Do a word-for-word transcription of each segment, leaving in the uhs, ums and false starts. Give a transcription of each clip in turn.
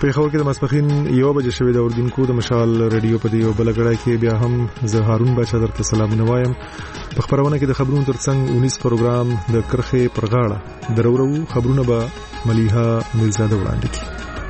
په خبر کې د مسپخین یو بجې شوې د اردوونکو د مشال رادیو په دیو بلګړای کې بیا هم زه هارون بچا درته سلامونه وایم. په خبرونه کې د خبرونو ترڅنګ اونیس پروګرام د کرخه پرغاړه درورو خبرونه به ملیحه میرزاده وړاندې کړي.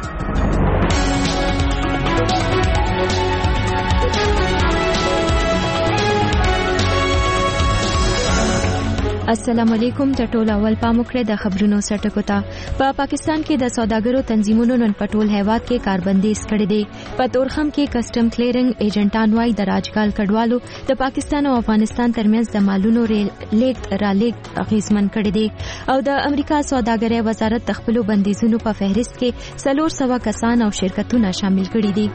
السلام علیکم. د ټولو اول پاموکړه د خبرونو سرټکو ته. په پاکستان کې د سوداګرو تنظیمونو نن پټول هیواد کې کاربندیز کړی دی. په تورخم کې کسٹم کلیرنګ ایجنټان وای د راجګال کډوالو د پاکستان او افغانستان ترمنځ د مالونو لیک را لیک اغیزمن کړی دی او د امریکا سوداګرۍ وزارت د خپل بندیزونو په فهرست کې څلور سوه کسان او شرکتونه شامل کړي دي.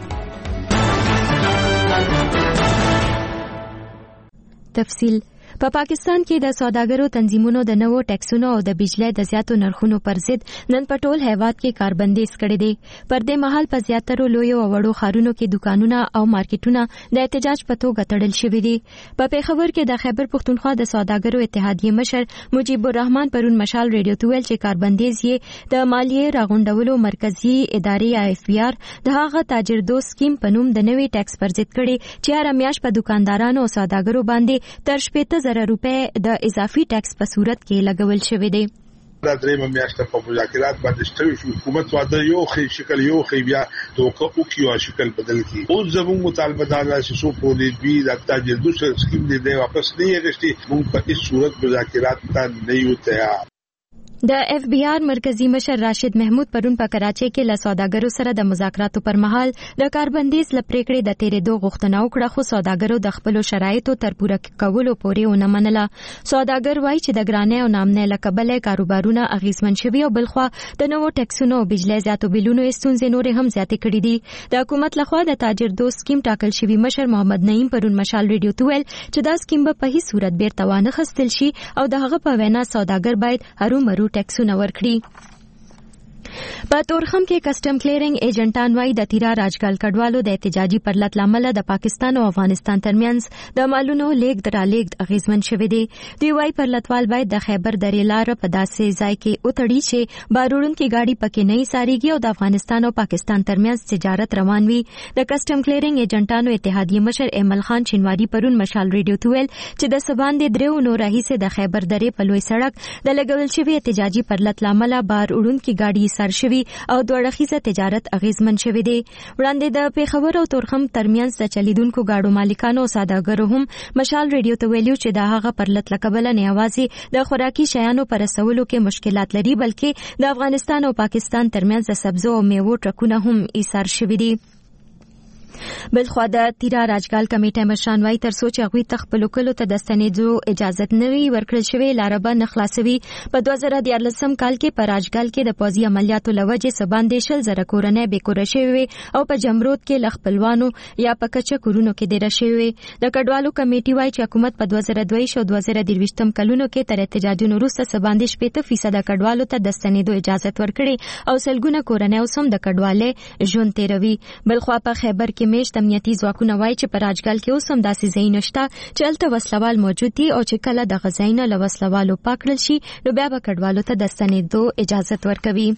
تفصیل په پاکستان کې د سوداګرو تنظیمونو د نوو ټیکسونو او د بجلی د زیاتو نرخونو پر ضد نن پټول هیواد کې کاربندیز کړی دی. پر دې مهال په زیاترو لویو او وړو ښارونو کې دکانونه او مارکیټونه د احتجاج په توګه تړل شوي دي. په پیښور کې د خیبر پښتونخوا د سوداګرو اتحادیې مشر مجیب الرحمن پرون مشال ریډیو ته ویل چې کاربندیز یې د مالیې راغونډولو مرکزی ادارې اف بی آر د هغه تاجر دوست سکیم په نوم د نوې ټیکس پر ضد کړي چې هر میاشت په دکاندارانو او سوداګرو باندې تر شپږ زره روپے د اضافي ټیکس په صورت کې لګول شوی دی. دا درېمه میاشت په مذاکرات باندې شوی شو. حکومت واده یو خې شکل یو خې بیا توګه او کیو شکل بدل کی. اوس زموږ مطالبه دا چې سو په دې بي د تاجر دوست سکیم دې واپس نه یې موږ په هیڅ صورت مذاکرات ته نه یو تیار. د اف بی آر مرکزی مشر راشد محمود پرون په کراچۍ کې له سوداګرو سره د مذاکراتو پر مهال د کاربندیز لپریکړې د تیرېدو غوښتنه وکړه خو سوداګرو د خپل شرایطو تر پوره کولو پورې ونه منله. سوداګر وایي چې د ګرانۍ او نامنۍ له کبله کاروبارونه اغیزمن شوي او بلخوا د نوو ټیکسونو او بجلی زیاتو بیلونو ستونزې نورې هم زیاتې کړې دي. د حکومت لخوا د تاجر دوست سکیم ټاکل شوی مشر محمد نعیم پرون مشال ریډیو ته ویل چې دا سکیم به په هیڅ صورت بیرته وانه خستل شي او د هغه په وینا سوداګر باید هرومرو ټیکسونه ورکړي. په تورخم کې کسٹم کلیرنګ ایجنټان وای د تیرا راجګال کډوالو د احتجاجي پرلط لامل د پاکستان او افغانستان ترمنځ د مالونو لیک درا لیک اغیزمن شوی دی. دی وای پرلطوال باید د خیبر درې لار په داسې ځای کې اوتړي چې باروړونکو گاډي پکې نه ساريږي او د افغانستان او پاکستان ترمنځ تجارت روان وي. د کسٹم کلیرنګ ایجنټانو اتحادیې مشر ایمل خان شینواری پرون مشال ریډیو ته ویل چې د سبان د دریو نو راهیسه د خیبر درې په لوی سړک د لګول شوی احتجاجي پرلط لامل باروړونکو گاډي سر شوی او دوړخیزه تجارت اغیزمن شوی دی. وړاندې د پیښور او تورخم ترمنځ د چلیدونکو گاډو مالکانو او سوداګرو هم مشال ریډیو ته ویلو چې د هغه پرلط لکبله نه یوازې د خوراکي شیانو پر رسولو کې مشکلات لري بلکې د افغانستان او پاکستان ترمنځ د سبزو او میوو ټرکونه هم ایثار شوي دي. بلخوا د تیرا راجګال کمیټه مشران وای تر سوچ غوي تخپل کلو ته د ستنېدو اجازه نوي ورکړل شوی لاربه نخلاصوي. په دوه زره دیارلسم کال کې په راجګال کې د پوځي عملیاتو لوجې سباندې شل زره کورنۍ بې کوره شوی او په جمرود کې لخپلوانو یا په کچه کورونو کې ډېر شوی. د کډوالو کمیټي وای چې حکومت په دوه زره دوه او دوه زره درویشتم کلونو کې تر احتجاجونو وروسته سباندې شپږ فیصد کډوالو ته د ستنېدو اجازه ورکړي او سلګونه کورنۍ اوس هم د کډوالۍ ژوند تیروي. بلخوا په خیبر کې میشت امنیتي ځواکونه وایي چې په راجګال کې اوس هم داسې ځای نشته چې هلته وسلوال موجود دي او چې کله د غزاینه له وسلوالو پاکړل شي نو بیا به کډوالو ته د ستنېدو اجازه ورکوي.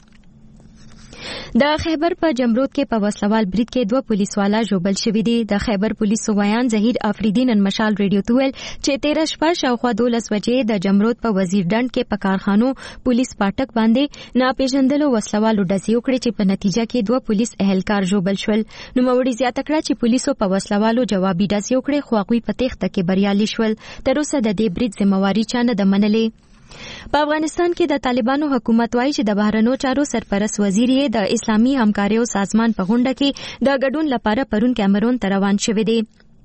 د خیبر په جمرود کې په وسلوال برید کې دوه پولیسوالا ژوبل شوي دي. د خیبر پولیسو ویان ظهیر افریدی نن مشال ریډیو ته ویل چې تیره شپه شاوخوا دولس بجې د جمرود په وزیر ډنډ کې په کارخانو پولیس پاټک باندې ناپېژندلو وسلوالو ډزې وکړې چې په نتیجه کې دوه پولیس اهلکار ژوبل شول. نوموړي زیاته کړه چې پولیسو په وسلوالو جوابي ډزې وکړې خو هغوی په تېښته کې بریالي شول. تر اوسه د دې برید ذمہواري چا نه ده منلې. په افغانستان کې د طالبانو حکومت وایي چې د بهرنیو چارو سرپرست وزیر یې د اسلامي همکاریو سازمان په غونډه کې د ګډون لپاره پرون کیمرون ته روان شوی دی.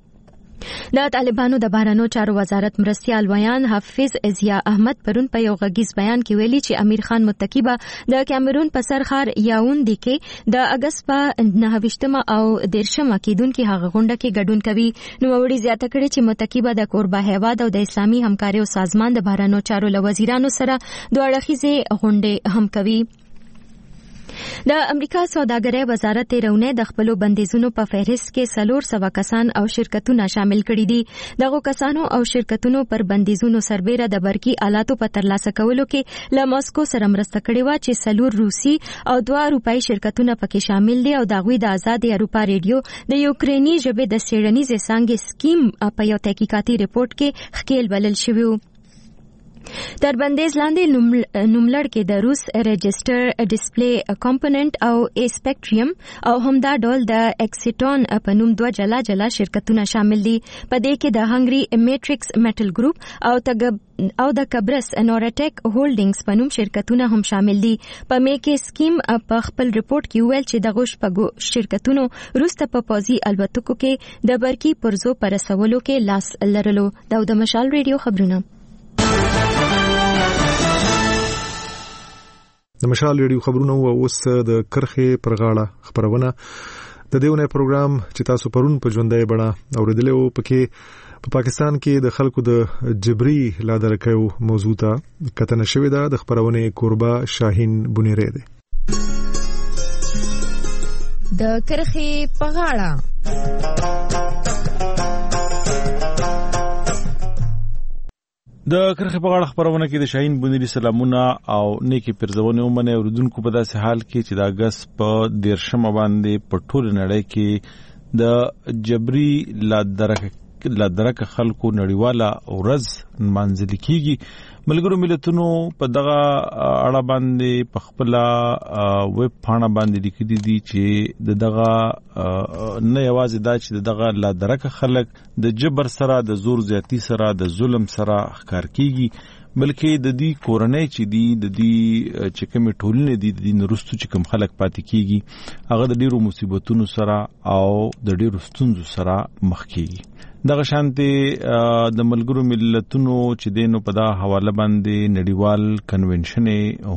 د طالبانو د بهرنیو چارو وزارت مرستیال ویان حافظ ضیا احمد پرون په یو غږیز بیان کې ویلي چې امیر خان متقی به د کیمرون په سرخار یاوندې کې د اگست په نهه ویشتمه او دیرشمه کېدونکې هغه غونډه کې ګډون کوي. نوموړي زیاته کړې چې متقی به د کوربه هیواد او د اسلامي همکاریو سازمان د بهرنیو چارو له وزیرانو سره دوه اړخیزې غونډې هم کوي. د امریکا سوداګرۍ وزارت رونه د خپل بندیزونو په فهرست کې سلور سوا کسان او شرکتونه شامل کړي دي. دغه کسانو او شرکتونو پر بندیزونو سربېره د برقي آلاتو په ترلاسه کولو کې له ماسکو سره مرسته کړې و چې سلور روسي او دوه اروپایي شرکتونه پکې شامل دي او دغوی د آزاد اروپا ریډیو د یوکرینی ژبې د څېړنیزې څانګې سکیم په یو تحقیقاتي رپورت کې ښکېل بلل شوی و. تر بندیز لاندې نوملړ کې د روس رجسټر ډسپلی کمپوننت او اسپیکټریم او همدا ډول د اکسیټون په نوم دوه جلا جلا شرکتونه شامل دي. په دې کې د هنګري میټریکس میټل ګروپ او تګ او د کبرس نورټیک هولډینګز په نوم شرکتونه هم شامل دي. په میکې سکیم په خپل رپورت کې ویل چې دغه شپږو شرکتونو وروسته په پوځي الوتکو کې د برقي پرزو پر رسولو کې لاس لرلو. دا د مشال ریډیو خبرونه. د مشال ریډیو خبرونه او اوس د کرخې پر غاړه خبرونه د دیونه پروګرام چې تاسو پرون په ژوندۍ بڼه اوریدلې او پکې په پاکستان کې د خلکو د جبري لادرکیو موضوع ته کتنه شوې ده. د خبرونه کوربه شاهین بنيري ده. د کرخې په غاړه د کرخې په غاړه خبرونه کې د شاهین بنيري سلامونه او نیکی پرزونه ومنه اوردونکو په داسې حال کې چې د اگست په دیرشم باندې په ټول نړۍ کې د جبري لادرک لادرک خلکو نړیواله ورځ منځل کیږي. ملګرو ملتونو په دغه اړه باندې په خپل ویب پاڼه باندې لیکلي دي چې دغه نه یوازې دا چې دغه لادرک خلک د جبر سره د زور زیاتی سره د ظلم سره ښکار کیږي بلکې د دې کورنۍ چې دی د دې چې کوم ټولنې دي د دې نرستو چې کوم خلک پاتې کیږي هغه د ډیرو مصیبتونو سره او د ډیرو ستونزو سره مخ کیږي. دغه شانتي د ملګرو ملتونو چې دینو په دا حواله باندې نړیوال کنونشن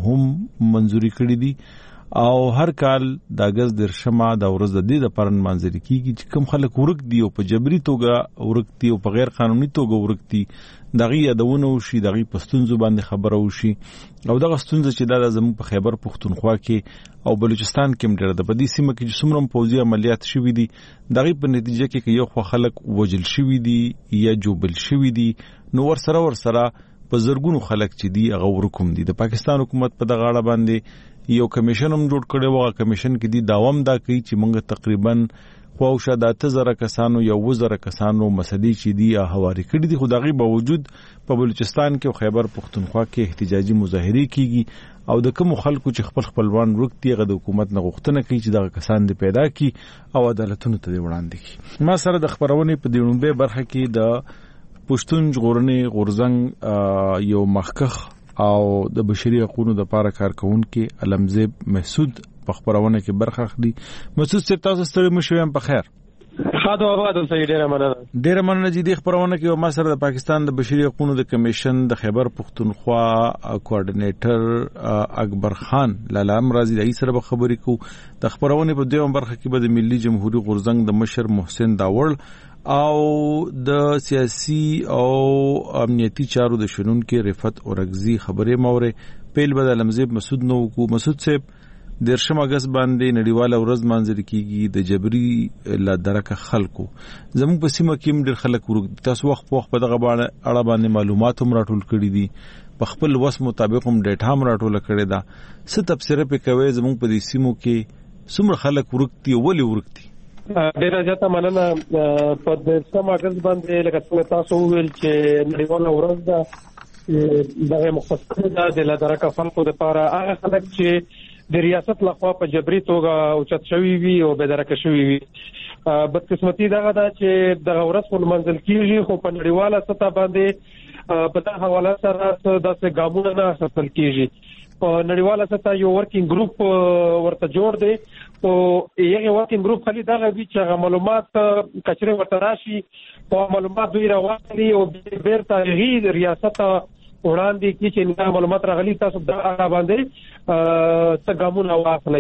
هم منځوري کړی دي او هر کال د اگست درشمه د ورځ د دې لپاره منځري کیږي چې کوم خلک ورک دي او په جبري توګه ورک دي او په غیر قانوني توګه ورک دي دغه یادونه وشي دغه پښتونزو باندې خبره وشي او دغه ستونزه چې دا زموږ په خیبر پښتونخوا کې او بلوچستان کې مډره د بدی سیمه کې چې څومره پوځي عملیات شوي دي دغه په نتیجه کې یو خو خلک وجل شوي دي یا جوبل شوي دي نو ور سره ور سره په زرګونو خلک چې دي هغه ورکوم دي. د پاکستان حکومت په دغه اړه باندې یو کمیشن هم جوړ کړی و. کمیشن کې دي داوام دا کوي چې موږ تقریبا خواوشه د اته زره کسانو یا اوه زره کسانو مسلې چې دي هواري کړي دي. خو دغه باوجود په بلوچستان کې او خیبر پښتونخوا کې احتجاجي مظاهره کیږي او د کوم خلکو چې خپل خپلوان ورکتي غو د حکومت نه غوښتنه کوي چې دغه کسان دې پیدا کړي او عدالتونو ته وړاندې کړي. ما سره د خبرونه په دیونبه برخه کې د پښتون ژغورنې غورزنګ یو مخکخ او د بشري حقوقو د لپاره کارکونکو علمزیب مسعود په خبرونه کې برخه اخلي. مسعود صاحب تاسو ستړي مشوم په خیر. خاطو آباد اوسئ. ډیره مننه ډیره مننه چې د خبرونه کې ما سره د پاکستان د بشري حقوقو د کمیشن د خیبر پښتونخوا کوارډینیټر اکبر خان لالام رازي د سره خبرې کو. د خبرونه په دویم برخه کې د ملي جمهوریت غورزنګ د مشر محسن داوړ او د سیاسي او امنیتي چارو د شنونکو رفعت اورغزي خبرې مورې پیل بدل علمزیب مسعود نو کو. مسعود صاحب دیرشم اگست باندې نړیواله ورځ مانځل کیږي د جبري لادرک خلکو زموږ په سیمه کې ډېر خلک ورک. تاسو وخت په وخت په دغه اړه باندې معلومات هم راټول کړي دي په خپل وس مطابق هم ډیټا هم راټول کړي دا څه تفسیر په کوي زموږ په دې سیمو کې څومره خلک ورکتي او ولې ورکتي. ډیره زیاته مننه. په دیرشم اگست باندې لکه څنګه تاسو ویل چې نړیواله ورځ ده دغه مختص ده د لادرک خلکو لپاره هغه خلک چې د ریاست لخوا په جبري توګه اوچت شوی وي او بدرکه شوی وي. بدقسمتي دغه ده چې دغه ورځ په منځل کېږي خو په نړیواله سطح باندې په دغه حواله سره داسې ګامونه نه اخیستل کېږي. په نړیواله سطح یو ورکینګ ګروپ ورته جوړ دی او یو ورکینګ ګروپ خالي دغه وی چې معلومات کچره ورته راشي او معلومات دوی راوړي او بیرته غیر ریاست وړاندې کې چې معلومات راغلي تاسو د هغه باندې څنګهمون واخلئ.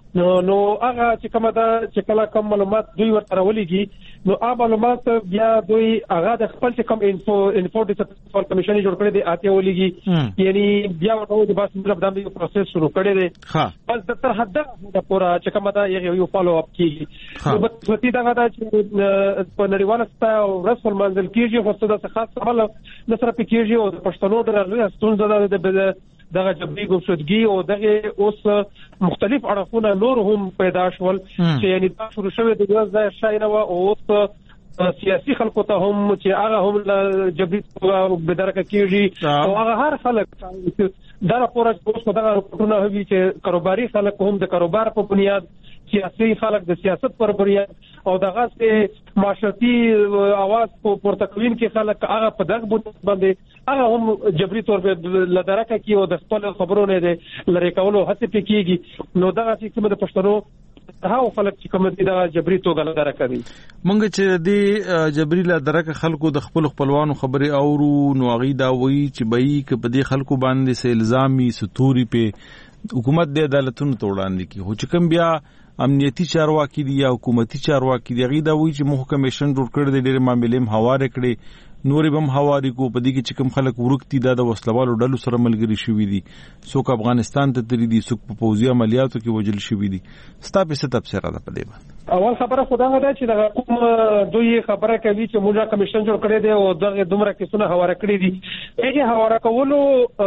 نو نو هغه چې کومه دا چې کله کوم معلومات دوی ورته راولېږي نو هغه معلومات بیا دوی هغه د خپل چې کوم انفو انفو ډیسپل کمیشن جوړ کړی دی اته ولېږي یعنی بیا ورته د بس مطلب د پروسس شروع کړی دی بس د تر حد د پورا چې کومه دا یو فالو اپ کیږي نو په څه دا دا چې په نړیواله ستا او رسول منزل کیږي خو څه د خاص عمل نصر پکېږي او د پښتنو درغلي ستونزه د دغه جبري ګمشدګي او دغه اوس مختلف اړخونه نور هم پیدا شول چې یعنی دا شروع شوه د یو ځای شاینه او اوس سیاسي خلکو ته هم چې هغه هم جبري بدرکه کیږي او هغه هر خلک دا راپور اوس دغه راپورونه هوي چې کاروباري خلک هم د کاروبار په بنیاد سیاسي خلک د سیاست پر بنیاد او دغه سه معاشرتي اواز په پورتکوین کې خلک هغه په دغه باندې هغه هم جبري تور په لدرکه کې او د خپل خبرونه د لری کولو هڅه پکېږي نو دغه چې کوم د پښتنو هغه خلک چې کوم دي د جبري توګه لدرکه دي مونږ چې د جبري لدرکه خلکو د خپل خپلوانو خبري اورو نو غي دا وی چې بای ک په دې خلکو باندې سه الزامي ستوري په حکومت د عدالتونو توړاندې کی هو چې کوم بیا امنیتی چارواکي دي یا حکومتي چارواکي دي غي دا وی چې مخ کمیشن جوړ کړی د ډېر معاملې هم حواله کړي نورې بم حواري کو په دې کې چې کوم خلک ورکتي دا د وسلوالو ډلو سره ملګری شوي دي څوک افغانستان ته تللی دي څوک په پوځي عملیاتو کې وژل شوي دي ستا په څه تفسیر ده په دې باندې اول خبره خدای ده چې د کوم دوی خبره کوي چې موږ کمیشن جوړ کړی دی او دغه دومره کیسونه حواله کړی دي هغه حواله کولو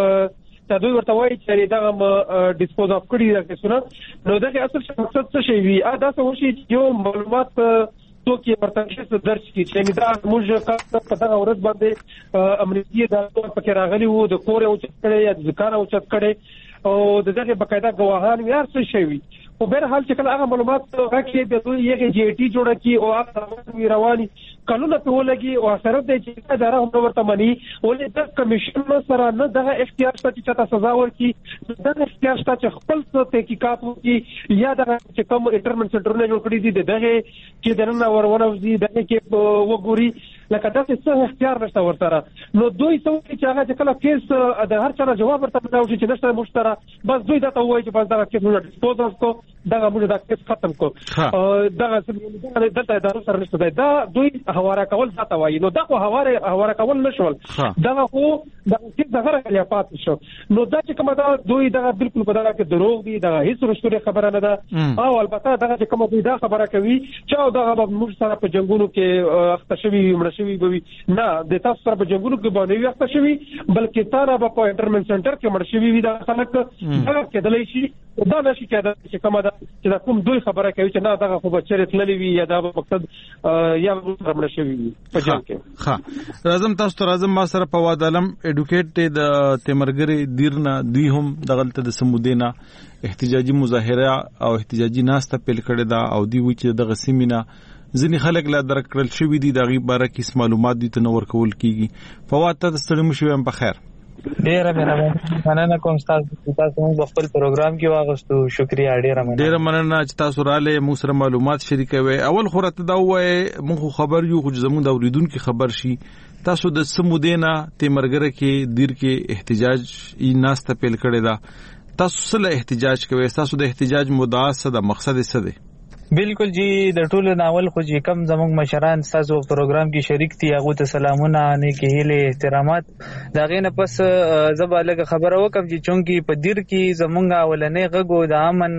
ته دوی ورته وایي چې دغه ډیسپوز اف کړی دا کیسونه نو دغه اصل مقصد څه شي وي دا څه وشي یو معلومات تو کې پرتنشس درج کی چې دا موږ په دغه ورځ باندې امنیتي د پکې راغلي وو د کور او چت کړي یا د ځکان او چت کړي او دغه بقاعده غواهان یې څه شي وي په بهر حال چې کله هغه معلومات راکړي د دوی یو جی ټي جوړه کی او هغه رواني قانون په ولګي او شرط دی چې دا راهم ورته مني ولې د کمیشن سره نه دغه اختیار شته چې تاسو سزا ورکړي دغه اختیار شته چې خپل څه تحقیقات وکړي یا دغه چې کوم انټرمنټ سنټرونه جوړ کړی دي دغه چې دنه ورونوځي دغه کې وګوري لکه تاسو څه اختیار نشته ورته نو دوی څه چې هغه چې کله کیس د هر چا جواب ورته راوړي چې نشته مشترک بس دوی دا ته وایي چې بس دغه کیس نو ډیسپوز کو دغه موږ دا کیس ختم کو دغه دلته دا سره نشته دا دوی حواله کول ځاته وایي نو دا خو حواله حواله کول نشول دا خو دا چې دغه راغلی پات شو نو دا چې کومه دا دوی دا بالکل په دغه کې دروغ دي دا هیڅ رښتوري خبره نه ده او البته دا چې کومه دوی دا خبره کوي چې دا موږ سره په جنگونو کې اخته شوی مړ شوی بوي نه د تاسو سره په جنگونو کې باندې اخته شوی بلکې تاره په انټرمنټ سنټر کې مړ شوی وي دا خلک دا کېدلای شي دا نشي کېدای چې کومه دا چې کوم دوی خبره کوي چې نه دا خو بچره تللی وي یا دا مقصد یا مړ شوی وي په جنگ کې ها راځم تاسو ته راځم ما سره په وادالم اډوکیټ د تیمرګری دیرنا دوی هم دغلت د سمودینا احتجاجي مظاهره او احتجاجي ناسته پیل کړی دا او دی وی چې د غسیمینا ځینې خلک لا درکړل شوی دي د غي باره کې معلومات دي تنور کول کیږي فواد ته ستړي مشو هم په خیر ډیره مننه مننه کوم تاسو تاسو په خپل پروګرام کې واغستو شکریا ډیره مننه ډیره مننه چې تاسو رااله مو سره معلومات شریکوي اول خو راته دا وای مونږ خبر یو خو زموږ د اوریدونکو خبر شي تاسو د سمودینا تیمرګره کې دیر کې احتجاج یې ناسته پیل کړی دا تاسو سره احتجاج کوي تاسو د احتجاج مدعا څه د مقصد څه دی بالکل جی د ټولو ناول خو چې کم زموږ مشران تاسو پروګرام کې شریک دي هغه ته سلامونه نه کې هله احترامات دا غینه پس زبا لګه خبره وکم چې چونکی په دیر کې زمونږ اولنې غږو د امن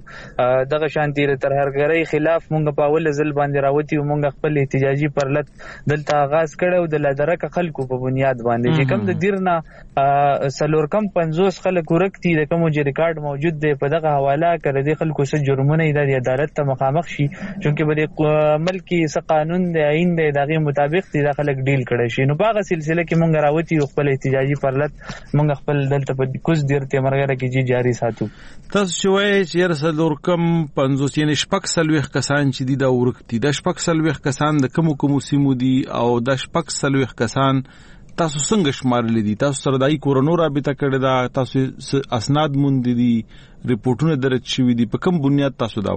او دغه شانتي تر هرګری خلاف مونږ په اول ځل باندې راوتی مونږ خپل احتجاجي پرلط دلته آغاز کړو د لدرک خلکو په بنیاد باندې چې کم د دیرنا سلور کم پنځوس خلک ورکتي د کوم چې ریکارډ موجود دی په دغه حواله کړی د خلکو سره جرمونه د عدالت ته مخامخ شي چونکه په ملکی س قانون دی عین دی دغه مطابق دي خلک ډیل کړي شي نو په هغه سلسله کې مونږ راوتی خپل احتجاجي پرلط مونږ خپل دلته په کوز دیرته مرګره کې جی جاری ساتو تاسو شوي چې رسول کم پنځوس یعنی شپږ سلويخ کسان چې دي دا ورکتي د شپږ سلويخ کسان د کوم کوم سیمو دي او د شپږ سلويخ کسان تاسو څنګه شمارل دي تاسو سره دای کورونو رابطه کړی دا تاسو اسناد مونږ دي ریپورتونه درج شوی دي په کوم بنیاد تاسو دا وایي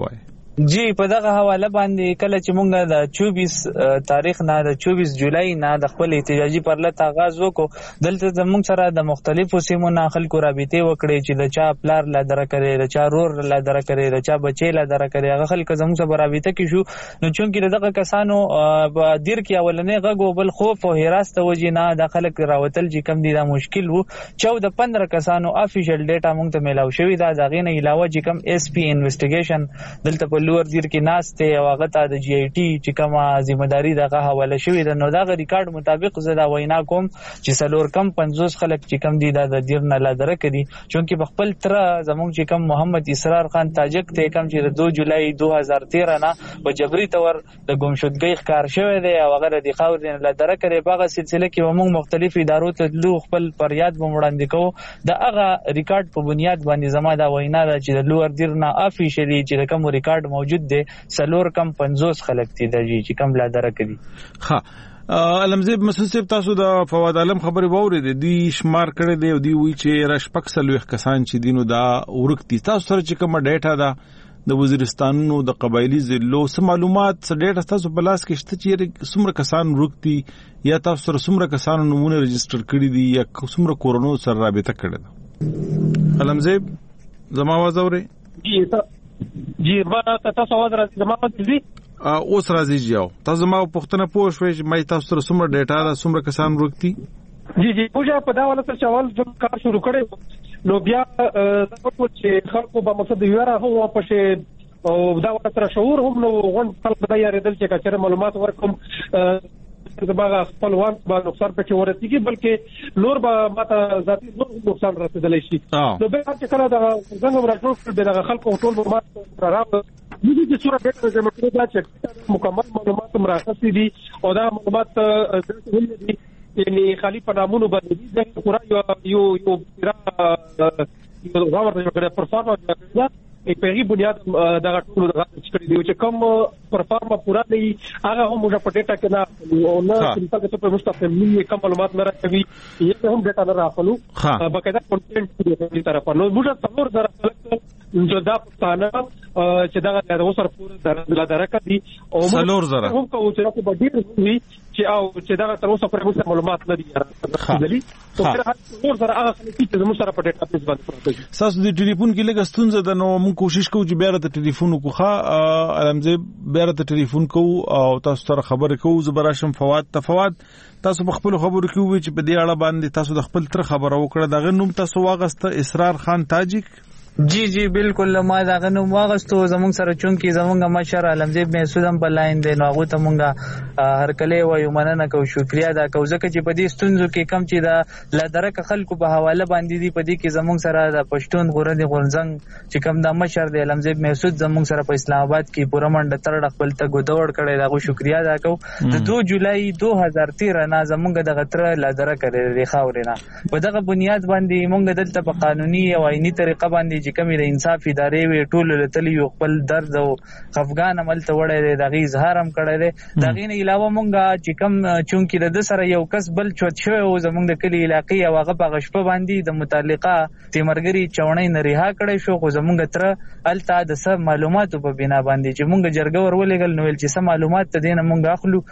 جی په دغه حواله باندې کله چې مونږ د چوبیس تاریخ نه د چوبیس جولای نه د خپل احتجاجي پرلط آغاز وکړو دلته زموږ سره د مختلفو سیمو نه خلکو رابطې وکړي چې د چا پلار لا دره کړي د چا رور لا دره کړي د چا بچی لا دره کړي هغه خلک زموږ سره رابطه کې شو نو چونکې دغه کسانو په دیر کې اولنې غږ بل خوف او هراس ته وجې نه د خلک راوتل چې کم دي دا مشکل وو چودہ پندرہ کسانو افیشل ډیټا مونږ ته ملاو شوی دا دغه نه علاوه چې کم اس پی انویسټیګیشن دلته په لوړ دیر کې ناشته او هغه ته د جی آی ټي چې کومه ذمہداري دغه حواله شوې ده نو دغه ریکارډ مطابق زه دا وینا کوم چې سلور کم پنځوس خلک چې کم دي د دیر نه لا درک دي چونکه په خپل تر زموږ چې کم محمد اسرار خان تاجک ته کم چې د دو جولای دو هزار تیرہ نه په جبري تور د گمشدګۍ ښکار شوی دی او هغه د خاور دین لا درک لري په هغه سلسله کې موږ مختلف ادارو ته لو خپل فریاد وړاندې کوو د هغه ریکارډ په بنیاد باندې زما دا وینا ده چې د لوړ دیر نه افیشلی چې کوم ریکارډ موجود دی سلور کم پنځوس خلک دي چې کم لا درک دي. ها علمزیب مسوسب تاسو د فواد عالم خبرې واورې دي شمار کړي دی او دی وی چې راشپک سلوخ کسان چې دینو دا ورکتی تاسو سره چې کوم ډیټا ده د وزیرستانونو د قبایلی ضلعو سم معلومات څه ډیټا تاسو په لاس کې شته چې څومره کسان ورکتی یا تاسو سره څومره کسان نمونه رجسټر کړي دي یا څومره کورونو سره رابطه کړي ده علمزیب زما आवाज اوري جی جی ما تاسو आवाज راځي زما आवाज دي اوس راځي جاو تاسو ما پښتنه پوه شوي چې مې تاسو سره څومره ډیټا ده څومره کسان ورکتي جی جی پوجا په دا ولا څه چوال جو کار شروع کړي نو بیا تاسو چې خلکو په مقصد یوره هو پښه او دا ولا تر شعور هم نو غون خلک دا یاردل چې کچره معلومات ورکوم دغه خپلوان باندې نقصان پکې ورتيږي بلکې نور به ماته ذاتي نقصان رسیدلی شي نو به چې کله دا څنګه راځو دغه خلکو ټول معلومات راغله دې چې صورت ډېر زموږ کړی دا چې مکمل معلومات مراخصي دي او دا معلومات درته دي یعنی خالی په نامونو باندې دي چې پورا یو یو یو یو غوړ د یو پرفارمنس دا په بنیاد دغه ټول دغه چې دی چې کوم پرفارمنس پورا دی هغه هم موږ په ډیټا کې نه او نه چې تاسو په مستقیم ملي کوم معلومات نه راکوي یې هم ډیټا نه راخلو باقاعده کنټینټ دی طرفه نو موږ څلور زره جدا پښتانه چې دغه د اوسر پورا د درکه دي او څلور زره هم کوم چې په ډیر وي چې او چې دغه تر اوسه پرې معلومات نه دي راځلي او تر څلور زره هغه چې موږ سره په ډیټا بیس باندې پروت دي تاسو د ټلیفون کې لګ ستونزه ده نو موږ کوشش کوو چې بیا د ټلیفون کوخه علمزه بیا د ټلیفون کوو او تاسو سره خبرې کوو زبراشم فواد تفواد تاسو په خپل خبرو کې وی چې په دې اړه باندې تاسو د خپل تر خبرو وکړه دغه نوم تاسو واغسته اسرار خان تاجک جی جی بالکل ما دا غنو واغستو زمونږ سره چونکی زمونږ مشر علمزیب محسودم په لاین دی نو هغه ته مونږه هر کله وایو مننه کو شکریا دا کو ځکه چې په دې ستونزو کې کم چې دا لدرک خلکو په حواله باندې دی په دې کې زمونږ سره د پښتون غوړندې غونځنګ چې کم دا مشر دی علمزیب محسود زمونږ سره په اسلام آباد کې پوره منډه تر خپل ته ګډوډ کړي دا کو شکریا دا کو د دو جولای دو هزار تیرہ نه زمونږ د غتر لدرک لري خاورینه په دغه بنیاد باندې مونږ دلته په قانوني او آئینی طریقه باندې چې کومې د انصاف ادارې وی ټول لتلی یو خپل درد او خفګان عمل ته وړی دی دغه اظهار هم کړی دی دغه نه علاوه مونږه چې کوم چونکی د سره یو کس بل چوت شوی او زمونږ د کلی علاقې او هغه په غشپه باندې د متعلقه تیمرګری چونې نه ریها کړی شو خو زمونږ تر الته د سب معلوماتو په بنا باندې چې مونږ جرګه ورولېګل نو چې سم معلومات ته دینه مونږ اخلو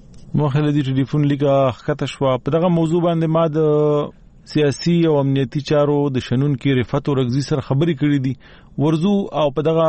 مخه د ټلیفون لیکه خطه شو په دغه موضوع باندې ما د سیاسي او امنیتي چارو د شنن کې رفعت اورغزي سره خبرې کړې دي ورزو او په دغه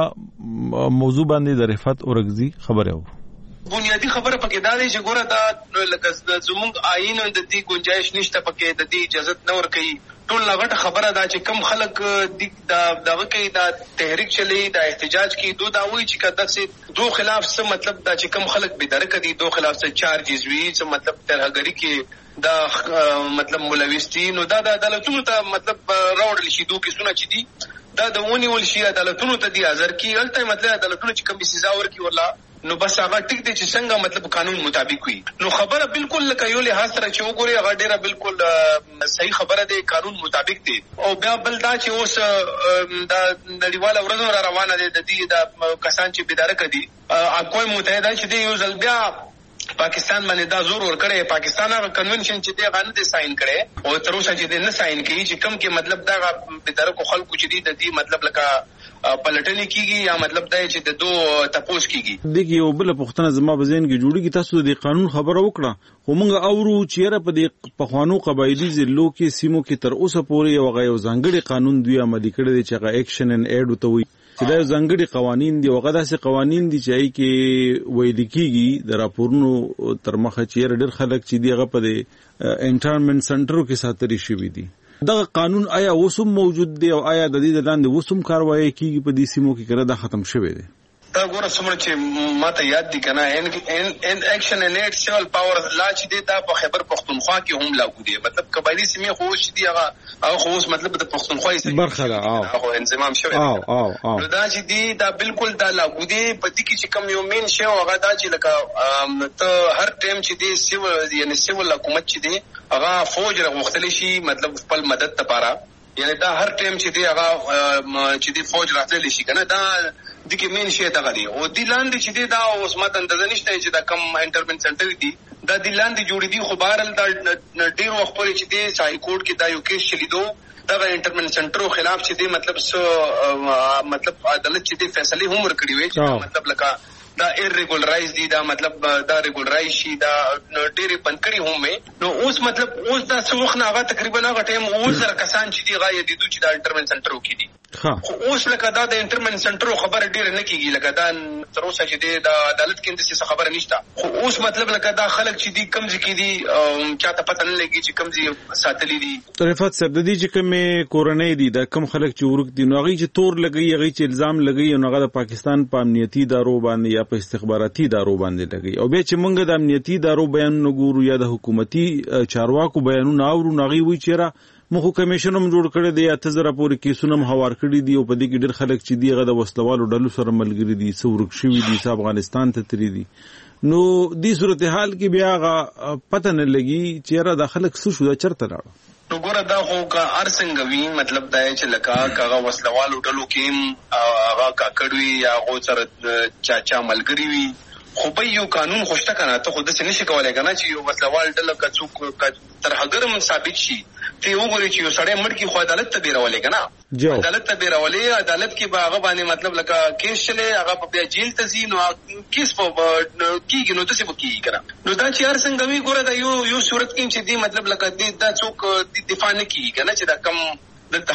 موضوع باندې د رفعت اورغزي خبره و بنیادی خبره پکې دا دی چې ګوره دا لکه زموږ آئین د دې گنجائش نشته پکې د دې اجازه نه ورکوي ټول لغټه خبره دا چې کم خلک دا دغه کې دا تحریک چلی دا احتجاج کی دو دا وی چې کده سي دو خلاف څه مطلب دا چې کم خلک به درک دي دو خلاف څه چارجز وی څه مطلب ترهګری کې دا مطلب ملوثتی نو دا د عدالتونو ته مطلب راوړل شي دوه کیسونه چې دي دا د ونی ول شي عدالتونو ته دی حاضر کی الته مطلب عدالتونو چې کوم سزا ورکي ولا نو بس هغه ټیک دی چې څنګه مطلب قانون مطابق وي نو خبره بالکل لکه یو له حاصل چې وګوري هغه ډیره بالکل صحیح خبره دی قانون مطابق دی او بیا بل دا چې اوس دا نړیواله ورځ را روانه ده د دې د کسان چې بيدار کړي اقوام متحده چې دی یو ځل بیا پاکستان باندې دا زور ور کړی پاکستان هغه کنونشن چې دی غانه دي ساين کړي او تر اوسه چې نه ساين کړي چې کم کې مطلب دا بيدار کو خلکو چې دی د دې مطلب لکه پلټل کیږي یا مطلب دا چې د دوه تپوس کیږي. دغه یو بل پښتنه زما بزین کې جوړیږي تاسو د قانون خبره وکړه خو موږ اورو چې را په دې پخوانو قبایلی ضلعو کې سیمو کې تر اوسه پورې یو غو ځانګړي قانون دوی عملي کړی دی چې هغه اکشن ان ایډ وته وي چې دا ځانګړي قوانين دي او هغه داسې قوانين دي چې ای کې ویل کیږي د راپورونو تر مخه چې ډېر خلک چې دی هغه په انټرمنټ سنټرو کې ساتري شوی دي. دغه قانون آیا وسوم موجود دی او آیا د دې لاندې وسوم کاروایی کیږي په دې سیمو کې کړه دا ختم شوی دی؟ دا ګوره څومره چې ماته یاد دي کنه ان ان اکشن ان ایټ سیول پاور لا چې دی دا په خیبر پختونخوا کې هم لاګو دی. مطلب قبایلی سیمې خو چې دی هغه هغه خو مطلب د پختونخوا یې برخه ده او انضمام شوی او او او دا چې دی دا بالکل دا لاګو دی په دې کې چې کم یو مين شی هغه دا چې لکه ته هر ټیم چې دی سیول یعنی سیول حکومت چې دی هغه فوج راغختلی شي مطلب خپل مدد لپاره یعنی دا هر ټیم چې دی هغه چې دی فوج راتللی شي کنه دا د کې مين شي دا غلي او د لاندې چې دی دا اوس ماته اندازه نشته چې دا کم انټرمنټ سنټر دی دا د لاندې جوړې دي خو بهرل دا ډیر وخت پورې چې دی سای کورټ کې دا یو کیس چلیدو دا انټرمنټ سنټرو خلاف چې دی مطلب سو مطلب عدالت چې دی فیصله هم ورکړي وي چې مطلب لکه دا ایرریګولرایز دي دا مطلب دا ریګولرایز شي دا ډېری بندکړي هم نو اوس مطلب اوس دا څو وخت نه هغه تقریبا هغه ټیم اوس سره کسان چې دی غايه دي چې دا انټرمنټ سنټر وکړي دي خو اوس لکه دا د انټرمنټ سنټر خبره ډېر نه کیږي لکه دا تر اوسه چې دی دا عدالت کې د څه خبره نشته خو اوس مطلب لکه دا خلک چې دی کم ځکې دي چاته پته نه لګي چې کم ځای ساتلي دي. رفعت صاحب د دې چې کومه کورنۍ دي دا کم خلک چې ورک دي نو هغه چې تور لګي هغه چې الزام لګي نو هغه د پاکستان په امنیتي ادارو باندې یا په استخباراتي ادارو باندې لګي او به چې موږ د امنیتي ادارو بیانونه ګورو یا د حکومتي چارواکو بیانونه اورو نو هغه وی چیرې مخ کمیشن هم جوړ کړی دی اته زره پورې کیسونه هم هوار کړی دی او په دې کې ډېر خلک چې دی هغه د وسلوالو ډلو سره ملګری دي څورک شوی دي چې افغانستان ته تری دي نو دې صورتحال کې بیا هغه پته نه لګي چې را د خلک څه شو دا چرته لاړ نو ګوره دا خو کا ارڅنګ وی مطلب دا چې لکه کاغه وسلوالو ډلو کې هغه کاکړوي یا غو سره چاچا ملګری وي خو په یو قانون خوشته کنه ته خود څه نشي کولای کنه چې یو وسلوال ډله کڅوک تر هغه ثابت شي ته وګورئ چې یو سړی مړ کی خو عدالت ته بیرولې کنه عدالت ته بیرولې عدالت کې باغه باندې مطلب لکه کیس چلے هغه په جیل ته ځي نو کیس په کیږي نو څه پکې کنه نو دا چې هر څنګه وی ګوره دا یو یو صورت کې چې دی مطلب لکه دا څوک دفاع نه کیږي کنه چې دا کم د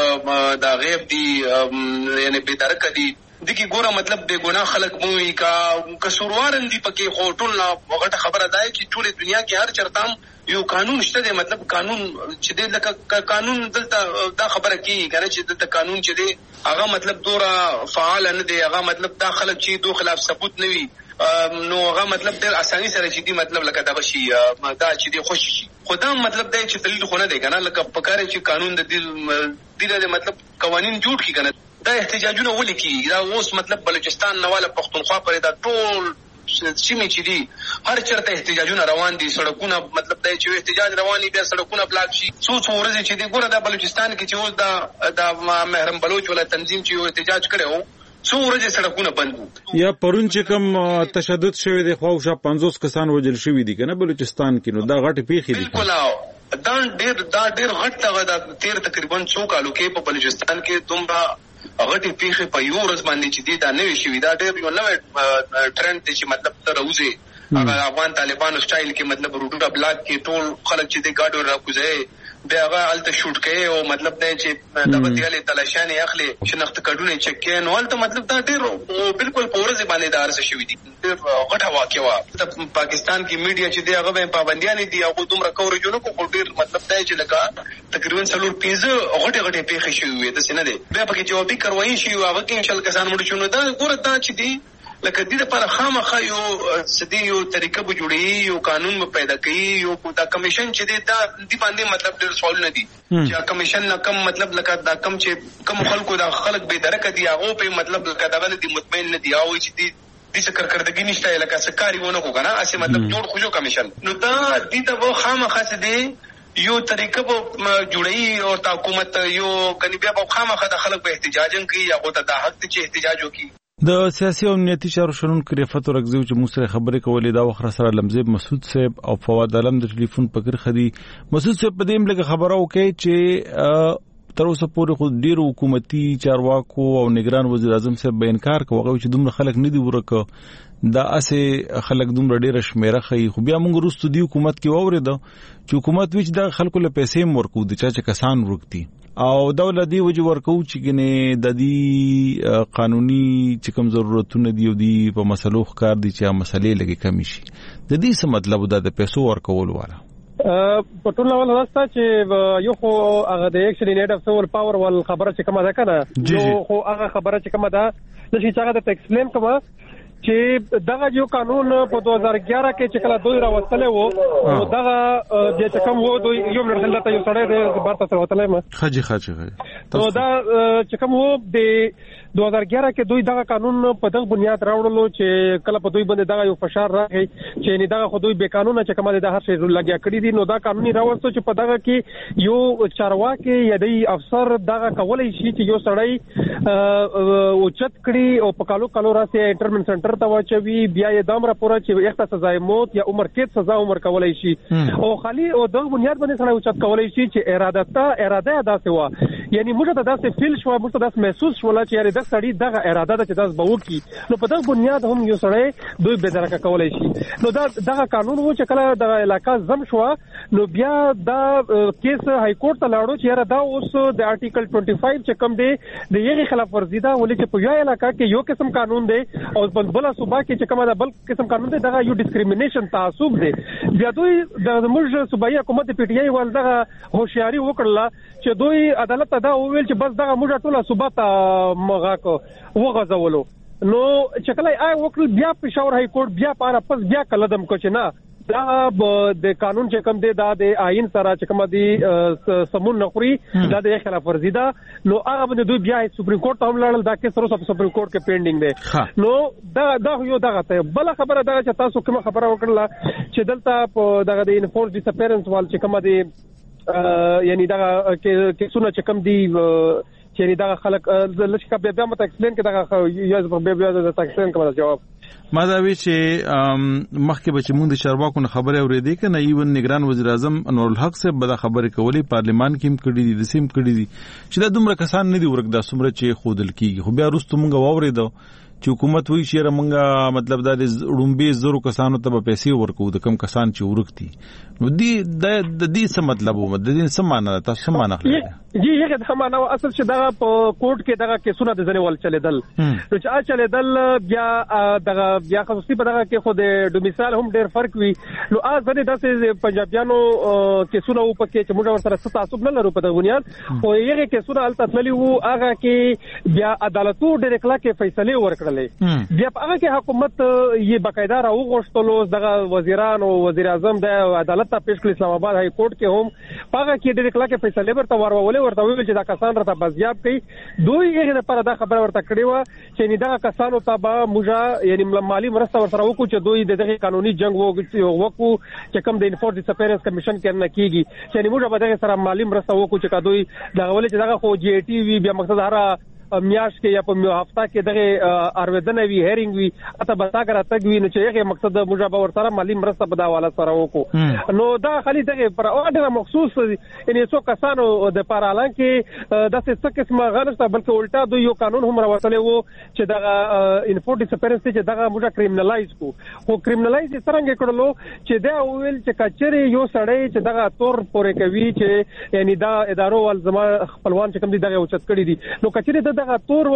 خلک دا غیب دي یعنی بے درک دي دغه ګوره مطلب بے ګناه خلک موي کا قصوروارن دي پکې خو ټول وغټه خبره ده چې ټول دنیا کې هر چرته یو قانون شته دی مطلب قانون چې دی لکه قانون دلته دا خبره کوي کنه چې دلته قانون چې دی هغه مطلب دورا فعال نه دی هغه مطلب دا خلک چې دوه خلاف ثبوت نه وي نو هغه مطلب ډېر اساني سره چې دی مطلب لکه دا شي دا چې دی خوشي شي خدا مطلب دا چې دلیل خو نه دی کنه لکه پکاره چې قانون د دې د مطلب قوانين جوړ کی کنه دا احتجاجونه ولې کیږي دا اوس مطلب بلوچستان نواله پښتونخوا پر دا ټول سیمې چې دي هر چرته احتجاجونه روان دي سړکونه مطلب دا چې احتجاج روان دي بیا سړکونه بلاک شي څو څو ورځې چې دی ګوره دا بلوچستان کې چې اوس دا دا محرم بلوچ ولا تنظیم چې یو احتجاج کړو څو ورځې سړکونه بند وو یا پرون چې کوم تشدد شوی دی خو شا پنځوس کسان وجل شوی دي کنه بلوچستان کې نو دا غټ پیخي دي بالکل دا ډېر دا ډېر غټ دا تیر تقریبا څو کالو کې په بلوچستان کې دومره هغه پیخه په یو ورځ باندې چې دی دا نوې شوې دا ډېر یو نوې ټرند دی چې مطلب تر اوسه هغه افغان طالبانو سټایل کې مطلب روټونه بلاک کې ټول خلک چې دی گاډو راکوځي بیا هغه الته شوټ کوي او مطلب دا چې د بدیالي تلاشانې اخلي شناخت کډونه چک کوي نو الته مطلب دا ډېر بالکل په ورځ باندې دا ارزه شوې دي ډېر غټه واقعه و پاکستان کې میډیا چې دی هغه پابندیان دي هغه دومره کورجونه کو ډېر مطلب دا چې لکه تقریبا څلور پنځه غټه غټه پیښې شوې ده څنګه دي بیا پکې جوابي کاروایی شي هغه کې انشاء الله کسان مړ شونه دا ګوره دا چې دی لکه دې لپاره خامخا یو سدي یو طریقه به جوړي یو قانون به پیدا کړي یو دا کمیشن چې دی دا دې باندې مطلب ډېر سوال نه دي چې کمیشن نه کم مطلب لکه دا کم چې کم خلکو دا خلک به درک دي هغه په مطلب لکه دا باندې مطمئن نه دي او چې دې دې څه کړکړدګي نشته لکه سکاري ونه کو کنه اسه مطلب جوړ خو جو کمیشن نو دا دې ته و خامخا سدي یو طریقه به جوړي او حکومت یو کني بیا په خامخا د خلک په احتجاجن کوي یا غوته د حق چې احتجاج وکړي د سیاسي او امنیتي چارو شنونکو رفعت ورغزو چې موږ سره خبرې کولې دا وخت سره لمزيب مسعود صاحب او فواد علم د ټلیفون پکر خدي مسعود صاحب په دې ملګه خبرو کې چې تر اوسه پورې خو ډیر حکومتي چارواکو او نگران وزیر اعظم صاحب به انکار کوي چې دومره خلک نه دی ورکه دا اسه خلک دومره ډیره شمیره خي. خو بیا موږ وروسته دی حکومت کې وورید چې حکومت وچ د خلکو له پیسې ورکو د چا چې کسان ورکتي او دولت دی وجه ورکو چې ګنه د دې قانوني چې کوم ضرورتونه دی او دی په مسلو ښکار دي چې مسلې لګي کمی شي. د دې څه مطلب دا د پیسو ورکول والا په ټول ډول راځه چې یو خو هغه د اکشن نیډ اف سول پاور ول خبره چې کومه ده کنه یو خو هغه خبره چې کومه ده د شي چې هغه د ایکسپلین کومه چې دغه یو قانون په دوه هزار اګیاره کې چې کله دوی راوستلې وو او دغه چې کوم وو دوی یو منځل ته یو سړی د بارته سره وتلې ما خجي خجي نو دا چې کوم وو د دوه هزار اګیاره کې دوی دغه قانون په دغه بنیاد راوړلو چې کله په دوی باندې دغه یو فشار راغی چې نه دغه خو دوی به قانون چې کومه د هر شی لګیا کړی دي. نو دا قانوني راوستو چې په دغه کې یو چارواکي یا د افسر دغه کولای شي چې یو سړی او چت کړي او په کالو کالو راسي انټرمنټ سنټر ته واچوي بیا یې دامره پوره چې یخته سزا موت یا عمر قید سزا عمر کولای شي او خالي او دغه بنیاد باندې سړی او چت کولای شي چې اراده تا اراده ادا سوا یعنی موږ ته داسې فیل شو موږ ته داسې محسوس شول چې یاره د سړی دغه اراده ده چې داس به وکي نو په دغه بنیاد هم یو سړی دوی به درکه کولای شي. نو دا دغه قانون و چې کله د علاقې زم شو نو بیا دا کیس های کورټ ته لاړو چې یاره دا اوس د آرټیکل پنځه پنځه چې کوم دی د یغه خلاف ورزي ده ولې چې په یو علاقې کې یو قسم قانون دی او بل صوبه کې چې کومه ده بل قسم قانون دی دغه یو ډیسکریمینیشن تعصب دی. بیا دوی د موږ صوبایي حکومت پی ټی آی ول دغه هوښیاري وکړه چې دوی عدالت ته دا وویل چې بس دغه موږ ټول صوبه ته مغا کو وغځولو. نو چې کله آی وکړل بیا پېښور های کورټ بیا پاره پس بیا کلدم کو چې نه دا د قانون چې کوم دی دا د آئین سره چې کوم دی سمون نخوري دا د خلاف ورزي ده. نو هغه باندې دوی بیا سپریم کورټ ته هم لاړل دا کې سره سپریم کورټ کې پینډینګ دی. نو دا دا یو دغه ته بل خبره دا چې تاسو کوم خبره وکړه چې دلته په دغه د انفورس ډیسپیرنس وال چې کوم دی یعنی دا کې څونه چې کوم دی چې دا خلک لږه بیا بیا مت ایکسپلین کې دا یو په بیا بیا د ایکسپلین کوم جواب ما دا وی چې مخکې به چې موږ د چارواکو خبره اورېدې کنه ایون نگران وزیر اعظم انور الحق صاحب به دا خبره کولی پارلیمان کې هم کړی دي د سیم کړی دي چې دا دومره کسان نه دي ورک دا څومره چې خودل کیږي. خو بیا وروسته موږ واورېدو چې حکومت وایي چې رمنګا مطلب دا د رومبې زرو کسانو ته به پیسې ورکو د کم کسان چې ورکتي. نو دی د دې څه مطلب و د دې څه معنی تاسو څه معنی خلک جی هغه د معنا اصل چې دا په کوर्ट کې دغه کیسونه د ځنې ول چلیدل نو چې ا چلیدل بیا دغه بیا خصوصي په دغه کې خو د ډومیسایل هم ډېر فرق وي. نو ا ځنې داسې پنجابیانو کیسونه و پکې چې موږ ورسره ست تعصب نه لرو په دغه بنیاد خو هغه کیسونه ال تسلی وو هغه کې بیا عدالتو ډېر کله کې فیصله ورکړلې بیا په هغه کې حکومت یې باقاعده راوغښتلو دغه وزیران او وزیر اعظم د عدالت ته پیش کړ اسلام آباد های کورټ کې هم هغه کې ډېر کله کې فیصله ورته ورولې ورته ویل چې دا کسان راته بازیاب کړي دوی یې لپاره دا خبره ورته کړې و چې نه دا کسانو ته به موږ یعنی مالی مرسته ورسره وکړو چې دوی دغه قانوني جنگ وکړو چې کوم د انفورس ډیسپیرنس کمیشن کې نه کیږي چې موږ به دغه سره مالی مرسته وکړو چې دوی دا ولې چې دغه خو جی ای ټي وی بیا مقصد هر میاش کې یا په هفته کې دغه ارویدنه وی هیرینګ وی اته بتاګر اتګ وی نو چې هغه مقصد موږ به ورسره مالی مرسته په دا والا سره وکړو. نو دا خالي دغه پر اورډر مخصوص ان څو کسانو د پارالان کې د څه قسمه غلطه بلکې الټا دوی یو قانون هم راوړل وو چې دغه انفورس ډیسپیرنس چې دغه موږ کریمینلایز کو خو کریمینلایز څنګه کړلو چې دا ویل چې کچري یو سړی چې دغه تور پورې کوي چې یعنی دا ادارو ول زما خپلوان چې کوم دي دغه اوچت کړی دي نو کچري دغه تور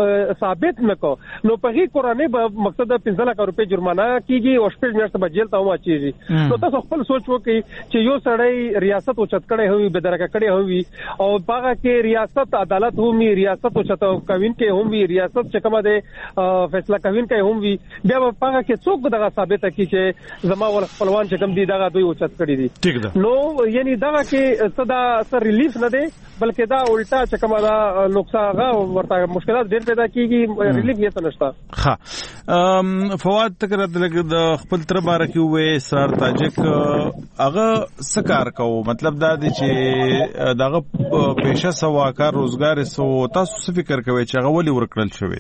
ثابت نکو نو په هی قرانه به مقصد پنځه لک روپے جرمانه کیږي او شپږ میاشتې به جیل ته واچيږي. نو تاسو خپل سوچ وکړئ چې یو سړی ریاست او چت کړي هوي به درکه کړي هوي او هغه کې ریاست عدالت هم ریاست او چت کوین کې هم وی ریاست چې کومه ده فیصله کوین کې هم وی بیا په هغه کې څوک دغه ثابت کی چې زما ول خپلوان چې کوم دي دغه دوی او چت کړي دي. نو یعنی دغه کې صدا سر ریلیف نه دی بلکې دا الټا چې کومه دا نقصان غا مشکلات ډېر پیدا کیږي ریلیف یې څه نشته. ها فواد تکرات لګ د خپل تر باره کې وې سرار تاجک هغه سکار کو مطلب دا دی چې دغه پیشه سوا کار روزګار سو تاسو څه فکر کوئ چې هغه ولې ورکړل شوی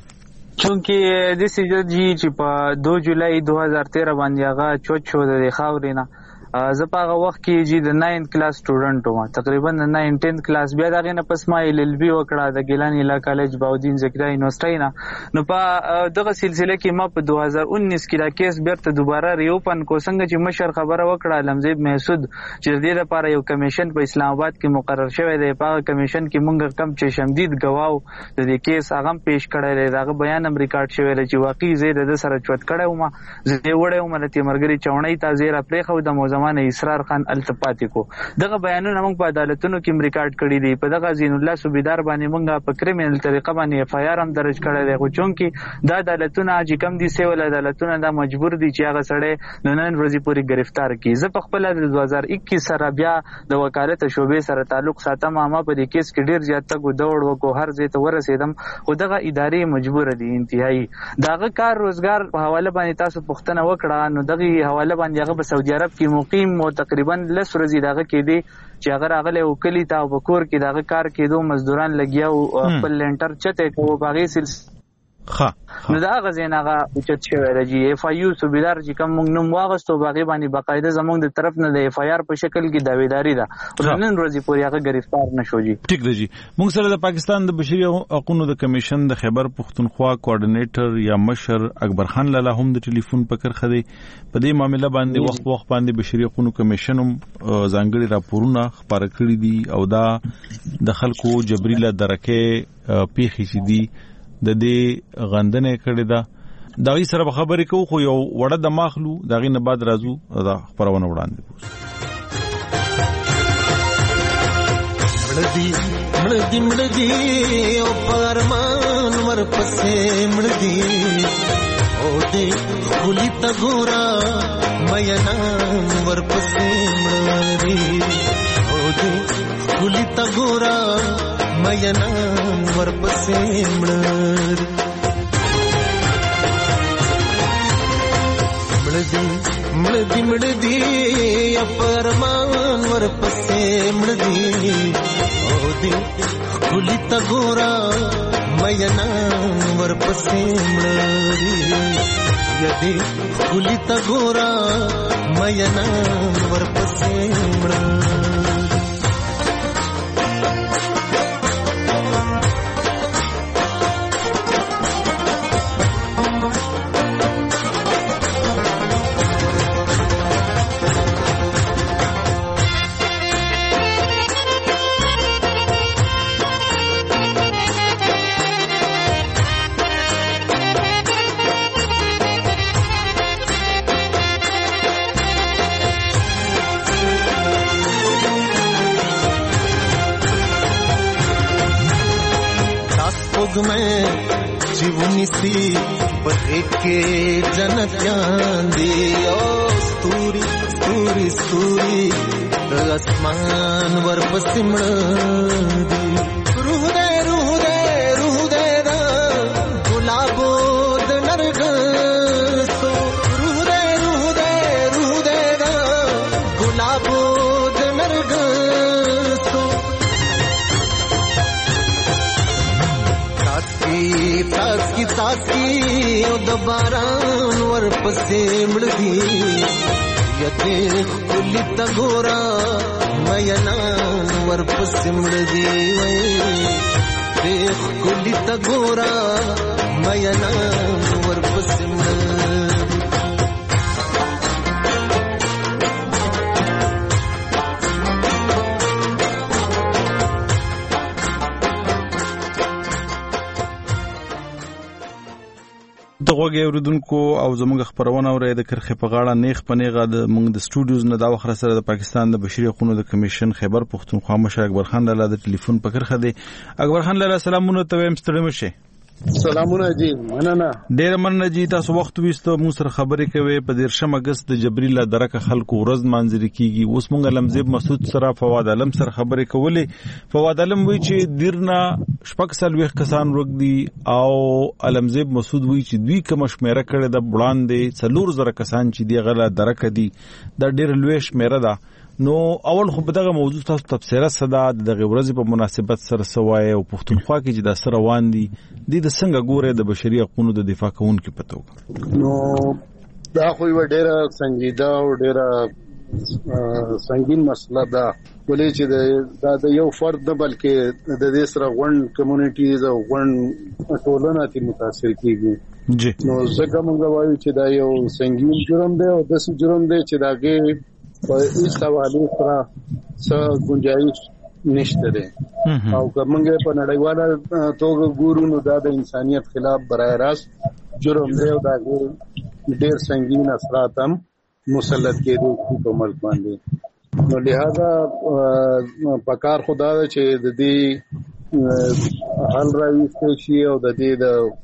چونکه د سیجی چې په دو جولای دو هزار تیرہ باندې هغه چوت شو د خاورینه زه په هغه وخت کې چې د ناین کلاس سټوډنټ وم، تقریبا د ناین ټینث کلاس. بیا دغه نه پس ما ایل ایل بی وکړه د ګیلان الا کالج باودین زکریا یونیورسيټي نه. نو په دغه سلسله کې ما په دوه هزار انیس کې دا کیس بیرته دوباره ریوپن کو، څنګه چې مشر خبره وکړه علمزیب محسود چې د دې لپاره یو کمیشن په اسلام آباد کې مقرر شوی دی. په کمیشن کې مونږ کم چې شمدید گواو د دې کیس هغه پیش کړی دی، دغه بیان هم ریکارډ شوی دی چې واقعي زه د سره چوت کړی وم، زه وړم ملتي مرګري چونړی تا زیره پرې خو د موزمان اسرار خان التپاتې کو. دغه بیانونه موږ په عدالتونو کې ریکارډ کړی دي. په دغه زین الله صوبیدار باندې موږ په کریمینل طریقه باندې اف آی آر هم درج کړی دی، خو چونکې دا عدالتونه چې کم دي سیول عدالتونه دا مجبور دي چې هغه سړی نن ورځې پورې گرفتار کړي. زه په خپل د دوه هزار اکیس سره بیا د وکالت شعبې سره تعلق ساتم، ما په دې کیس کې ډیر زیات تګ دوړ وکړو، هر ځای ته ورسېدم، خو دغه ادارې مجبور دي انتهایی. دغه کار روزګار په حواله باندې تاسو پوښتنه وکړه، نو دغه حواله باندې هغه په سعودي عرب کې مقیم او تقریبا لس ورځې دغه کې دي چې هغه راغلی وکلی تا په کور کې دغه کار کېدو، مزدوران لګیا او خپل لنټر چته کوو باغې سلسله ها نو دا غزين هغه اوچت شوی دی جی اف آی یو صوبیدار چې کوم موږ نوم واغستو باغې باندې باقاعده زموږ د طرف نه د اف آی آر په شکل کې داویداری ده، نن ورځې پورې هغه گرفتار نشو جی. ټیک دی جی. موږ سره د پاکستان د بشري حقوقو د کمیشن د خیبر پختونخوا کوارډینیټر یا مشر اکبر خان لاله هم د ټلیفون په کرخه دی. په دې معاملې باندې وخت وخت باندې بشري حقوقو کمیشن هم ځانګړي راپورونه خبر کړي دي او دا د خلکو جبري له درکه پیخي چې دي د دې غندنه کړې ده. دا غي سره خبرې کوو، خو یو وړه د ماخلو دا غي نه بعد راځو دا خبرونه وړاندې مړدي مړدي مړدي او پرمان ور پسې مړدي او دې خولي تا ګورا مېنا ور پسې مړدي او دې خولي تا ګورا مېنا ور پسې مړدي مړدي مړدي پرمان ور پسې مړدي او دې خولي تا ګورا مېنا ور پسې مړدي یدې خولي تا ګورا مېنا ور پسې مړدي. में जीवनी सी पढ़े के जनत्यान दियो स्तूरी स्तूरी स्तूरी आसमान वर पसिमड़ दी रूह दे रूह दे रूह दे दा गुलाबो द नरगसो रूह दे रूह दे रूह दे दा गुलाबो द नरगसो तासकी तासकी ओ दबारान वर पसे मड़दी यते खुली तगोरा मयनान वर पसे मड़दी देख खुली तगोरा मयनान वर पसे मड़दी. دغه اوریدونکو او زموږ خبرونه اوري د کرخه په غاړه نیخ پنیغه د موږ د سټوډیوز نه دا وخت سره د پاکستان د بشري حقوقو د کمیشن خیبر پختونخوا مشر اکبر خان لاله د ټلیفون په کرخه دی. اکبر خان لاله سلامونه ته ویم ستړي مشه. سلامونه جی مننه. ډیر مننه جی. تاسو وخت وستو مو سره خبرې کوي په دیرشم اگست د جبريل درکه خلکو ورځ منځري کیږي. اوس مونږ علمزیب مسعود سره فواد علم سره خبرې کولې. فواد علم وی چې دیرنا شپږ سال ویخ کسان ورګدي او علمزیب مسعود وی چې دوی کوم شمیره کړي د وړاندې څلور زره کسان چې دی غلا درکه دي د ډیر لوی شمیره ده. نو اول خو دغه موضوع تاسو تفسیره صدا دغه ورځ په مناسبت سره سوای او پښتونخوا کې چې د سره روان دي د څنګه ګوره د بشري حقوقو د دفاع کوونکو پتو. نو دا خو یو ډیره سنجیده او ډیره سنگین مسله ده ولې چې دا د یو فرد نه بلکې د دې سره غون کمیونټیز او غون ټولنه تی متاثر کیږي جی نو ځکه موږ وایو چې دا یو سنگین جرم دی او د څه جرم دی چې داګه په هیڅ حواله سره څه گنجائش نشته ده او کومګه په نړیواله توګه ګورو نو دا د انسانيت خلاف برای راست جرم دی او دا ډېر سنگین اثرات هم مسلط کېدو په ملک باندې نو لہذا پکار خدا چې د دې حل راوي شي او د دې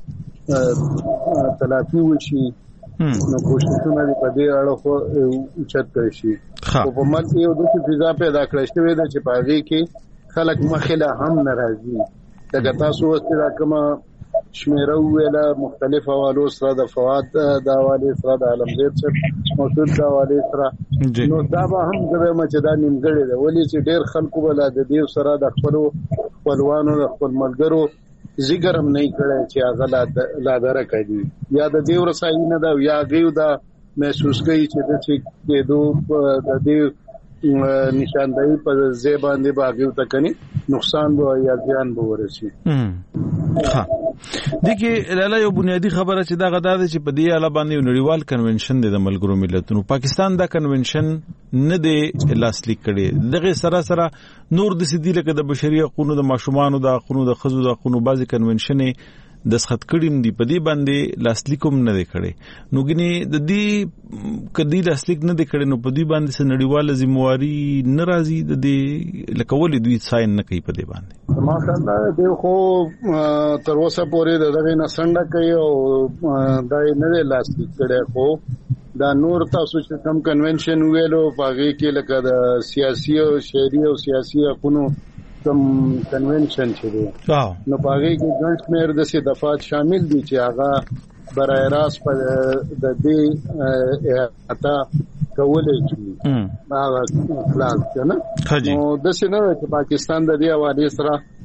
د تلافي وشي نو کوششونه په دې اړه خو اوچت کړی شي او په ملک یو د فضا پیدا کړی شوی دا چې پاږي کې خلک مخله هم ناراضي دا تاسو ستاسو کومه شمیره ویله مختلف حوالو سره د فواد د حواله سره د عالمزید صاحب موجود د حواله سره نو دا به هم د مچدا نیمګړی دی ولې چې ډېر خلکو بل د دیو سره د خپل خپلوانو د خپل ملګرو ذکرم نه کړي چې هغه لا درکې دي یا د دیو رسایي نه دا یا دیو دا محسوس کوي چې د چې دو د دیو نشاندهی په زیباندې باغیو تکني نقصان به یا زیان به ورسي ها دغه لاله یو بنیادی خبره چې دا غدا ده چې په دې اړه باندې نړیوال کنونشن د ملګرو ملتونو پاکستان دا کنونشن نه دی لاسلیک کړي دغه سره سره نور د سیدی لکه د بشري حقوقو د ماشومان د حقوقو د خزو د حقوقو بعضی کنونشن د سخت کړي دی په دې باندې لاسلیکوم نه دی کړي نو ګني د دې کدی لاسلیک نه دی کړي نو په دې باندې سنړیواله ذمہواری ناراضي د دې لکول دوی ساين نه کوي په دې باندې ماشاءالله دی خو تر اوسه پورې دغه نه سنډه کوي او دای نه لاسلیک کړي خو دا نور تاسو چې کوم کنونشن ویلو پاږي کې لکه د سیاسي او شهري او سیاسي حقوقو کوم کنونشن چې دی نو پاږي کې ګڼ شمېر د سي دفعات شامل دي چې هغه برای راست په د دې اتا کولای شي هغه خلاص کنه نو د سينه چې پاکستان د دې حواله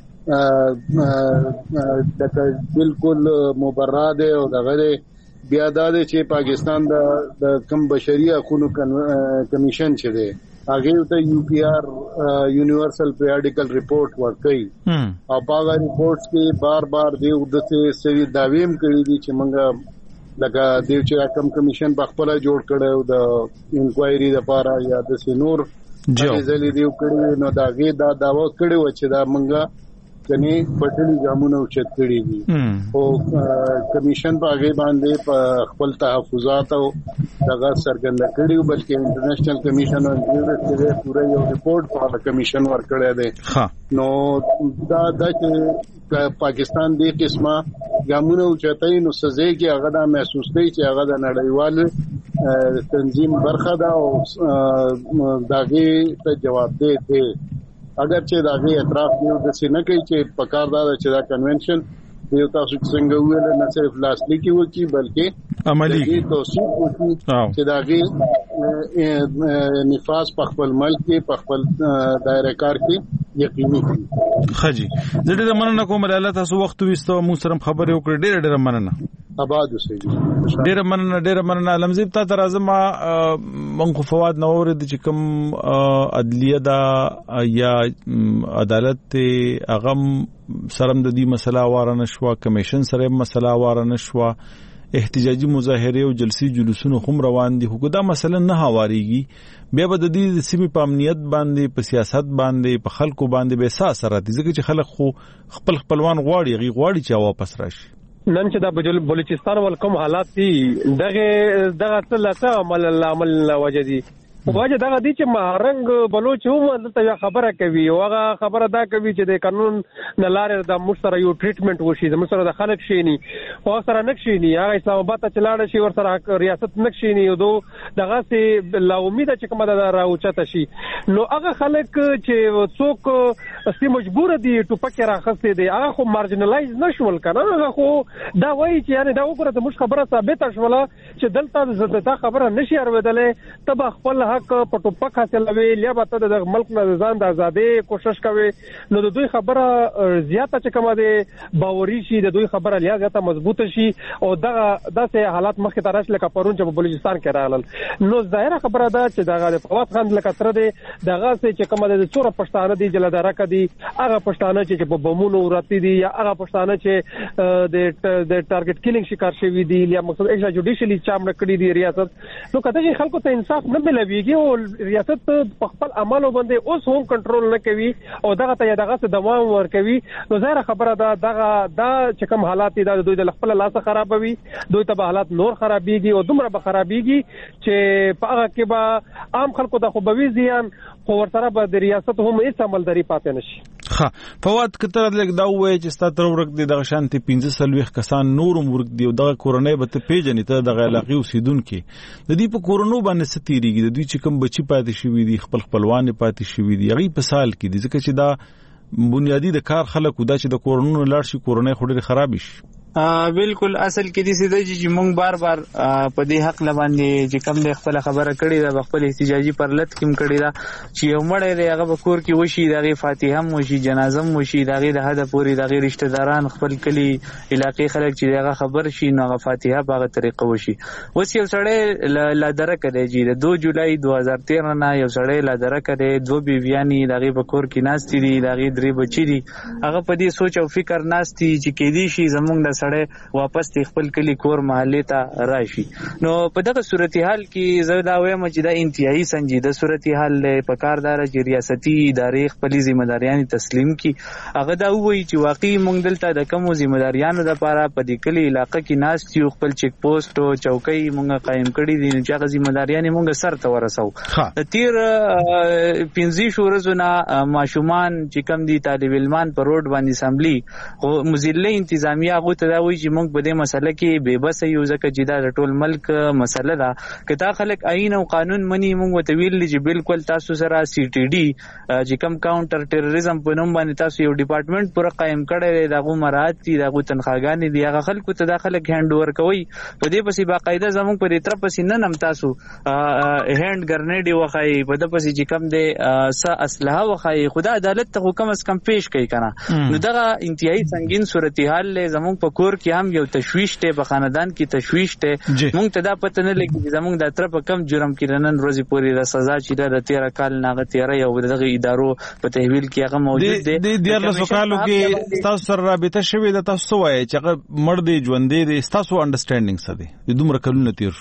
سره د بالکل مبرر دی او دغه بیا دا چې پاکستان د کم بشري حقوقو کمیشن چې دی هغه ته یو پی آر یونیورسل پیریډیکل ریپورت ورکړي او هغه ریپورتس کې بار بار دی د سوي داویم کړی دي چې موږ لکه دیو چې کم کمیشن په خپل جوړ کړو د انکوایري لپاره یا د سينور ځلې دیو کړی نو دا غي دا داوا کړی و چې دا موږ کني پټلي ګامونه اوچت کړی دي او کمیشن په هغه باندې په خپل تحفظات او دغه سرګند کړیو بلکې انټرنیشنل کمیشن او انټرنیشنل پورا یو ریپورت په کمیشن ورکړی دی نو دا د پاکستان دی قسمه ګامونه اوچتای نو سزا کې هغه دا محسوس کوي چې هغه د نړیوال تنظیم برخه ده او داغه ته جواب دی اگر چې داغه اعتراف دیو د سینه کوي چې پکاردار چې دا کنونشن دیو تاسو څنګه ویل نه صرف لاسلیکي وکي بلکې عملی توصیف وکي چې داغه نفاذ په خپل ملک کې په خپل دایره کار کې یقیني کړي خجی زه ډېر مننه کوم الله تاسو وخت وستو مو سره خبرې وکړې ډېر ډېر مننه آباد اوسئ ډېر مننه ډېر مننه لمزیب ته ترازما منخو فواد نور د چکم عدلیه دا یا عدالت اغم سرم د دې مسله واره نشوا کمیشن سره مسله واره نشوا احتجاجي مظاهره او جلسي جلوسونه هم روان دي خو دا مسله نه هواریږي بیا به د دې سیمې په امنیت باندې په سیاست باندې په خلکو باندې به اساس راځي ځکه چې خلک خو خپل خپلوان غواړي غي غواړي چې واپس راشي نن چې د بلوچستان ولکم حالات دي دغه دغه څه عمل عمل وجدي واجه دا دي چې مهرنګ بلوچ هم دلته خبره کوي او هغه خبره دا کوي چې د قانون نه لارې د مشترک یو ټریټمنټ وشي د مشترک د خلک شيني او سره نکشيني هغه اسلام آباد ته چلاړ شي ور سره ریاست نکشيني او دغه سي لا امید چې کومه دا راوچته شي نو هغه خلک چې څوک سي مجبور دي ټوپک راخسته دي هغه خو مارجنلایز نشول کنه هغه خو دا وایي چې یعنی دا وګوره د مش خبره ثابته شوله چې دلته زړه خبره نشي اورېدلې تب خپل واک په ټوپک حاصلوي یا به ته د ملک نه ځان د ازادۍ کوشش کوي نو د دوی خبره زیاته چې کومه ده باوري شي د دوی خبره لیا زیاته مضبوطه شي او دغه داسې حالات مخکې ته راشي لکه پرون چې په بلوچستان کې راغلل نو ظاهره خبره ده چې دغه فواد خان لکه تر دې دغه چې کومه د څوره پښتانه دي جلداره کدي هغه پښتانه چې په بمونو وراتي دي یا هغه پښتانه چې د د ټارګټ کیلینګ شکار شوی دي یا مقصد ایکسټرا جوډیشلی چام کړی دي ریاست نو کته چې خلکو ته انصاف نه ملويږي او ریاست په خپل عملو باندې اوس هم کنټرول نه کوي او دغه ته دغه څه دوام ورکوي نو ظاهر خبره ده دغه دا چې کوم حالات دي د دوی د خپل لاس خرابوي دوی ته حالات نور خرابيږي او دومره به خرابيږي چې په هغه کې به عام خلکو ته خو به زیان خو ورسره به د ریاست هم هیڅ عملداري پاتې نشي ها فواد کتر لګ دا وای چې ستاسو ورک دي د شانتي پنځه سلويخ کسان نور ورک دي او د کورونای به ته پیژنې ته د علاقې اوسیدونکو د دې په کورونو باندې ستيريږي د دوی چې کوم بچي پاتې شوی دي خپل خپلوان پاتې شوی دي هغه په سال کې دي ځکه چې دا بنیادی د کار خلک ودا چې د کورونو لاړ شي کورونای خوري خراب شي بالکل اصل کې دي سیده چې مونږ بار بار په دې حق لباندې چې کم د خپل خبره کړې ده خپل احتجاجي پرلط کم کړې ده چې یو مړی دی هغه به کور کې وشي دغه فاتحه هم وشي جنازه هم وشي دغه د حد پورې دغه رشتہ داران خپل کلی علاقې خلک چې دغه خبر شي نو هغه فاتحه په هغه طریقه وشي اوس یو سړی لا درک دی چې د دوه جولای دوه هزار تیرہ نه یو سړی لا درک دی دوه بیبيانی دغه په کور کې ناشتي دي دغه درې بچی دي هغه په دې سوچ او فکر ناشتي چې کې دي شي زمونږ د سړی واپس خپل کلی کور محله ته راشي نو په دغه صورتحال کې زه دا وایم چې دا انتهایی سنجیده صورتحال له پکاردار چې ریاستي ادارې خپل ځمېداریان تسلیم کی هغه دا وایي چې واقعي مونږ دلته د کوم ځمېداریانو لپاره په دې کلی علاقې کې ناس چې خپل چیک پوسټ او چوکۍ مونږ قائم کړی دي چې هغه ځمېداریان مونږ سر ته ورسو د تیر پنځه شورزونه ماشومان چې کم دي طالب علمان په روډ باندې اسمبلی او مزله انتظامیه هغه ته وایي چې موږ په دې مسله کې بے بس یو ځکه چې دا ټول ملک مسله ده کدا خلک آئین او قانون مني موږ ته ویل چې بالکل تاسو سره سی ټي ډي چې کم کاونټر ټیرریزم په نوم باندې تاسو یو ډپارټمنټ پوره قائم کړی دی دغه مراد دي دغه تنخواګانې دي هغه خلکو ته د خلک هند اوور کوي په دې پسې باقاعده زموږ په دې طرف پسې نه نم تاسو هند ګرنیډي وخای په دې پسې چې کم دی س اسلحه وخای خدا عدالت ته حکم اس کم پیش کوي کنه نو دغه انتهایی سنگین صورتحال له زموږ په کور کې هم یو تشویش ته په خاندان کې تشویش ته مونږ ته دا پته نه لګي چې زموږ د طرف کم جرم کې نن ورځې پورې د سزا چې د تیرہ کال ناغه تیرہ یو دغه ادارو په تحویل کې هغه موجود دي د ډیر له سوالو کې تاسو سره رابطه شوې ده تاسو وایي چې هغه مړ دی ژوند دی تاسو انډرستانډینګ څه دی دومره کلونه تیر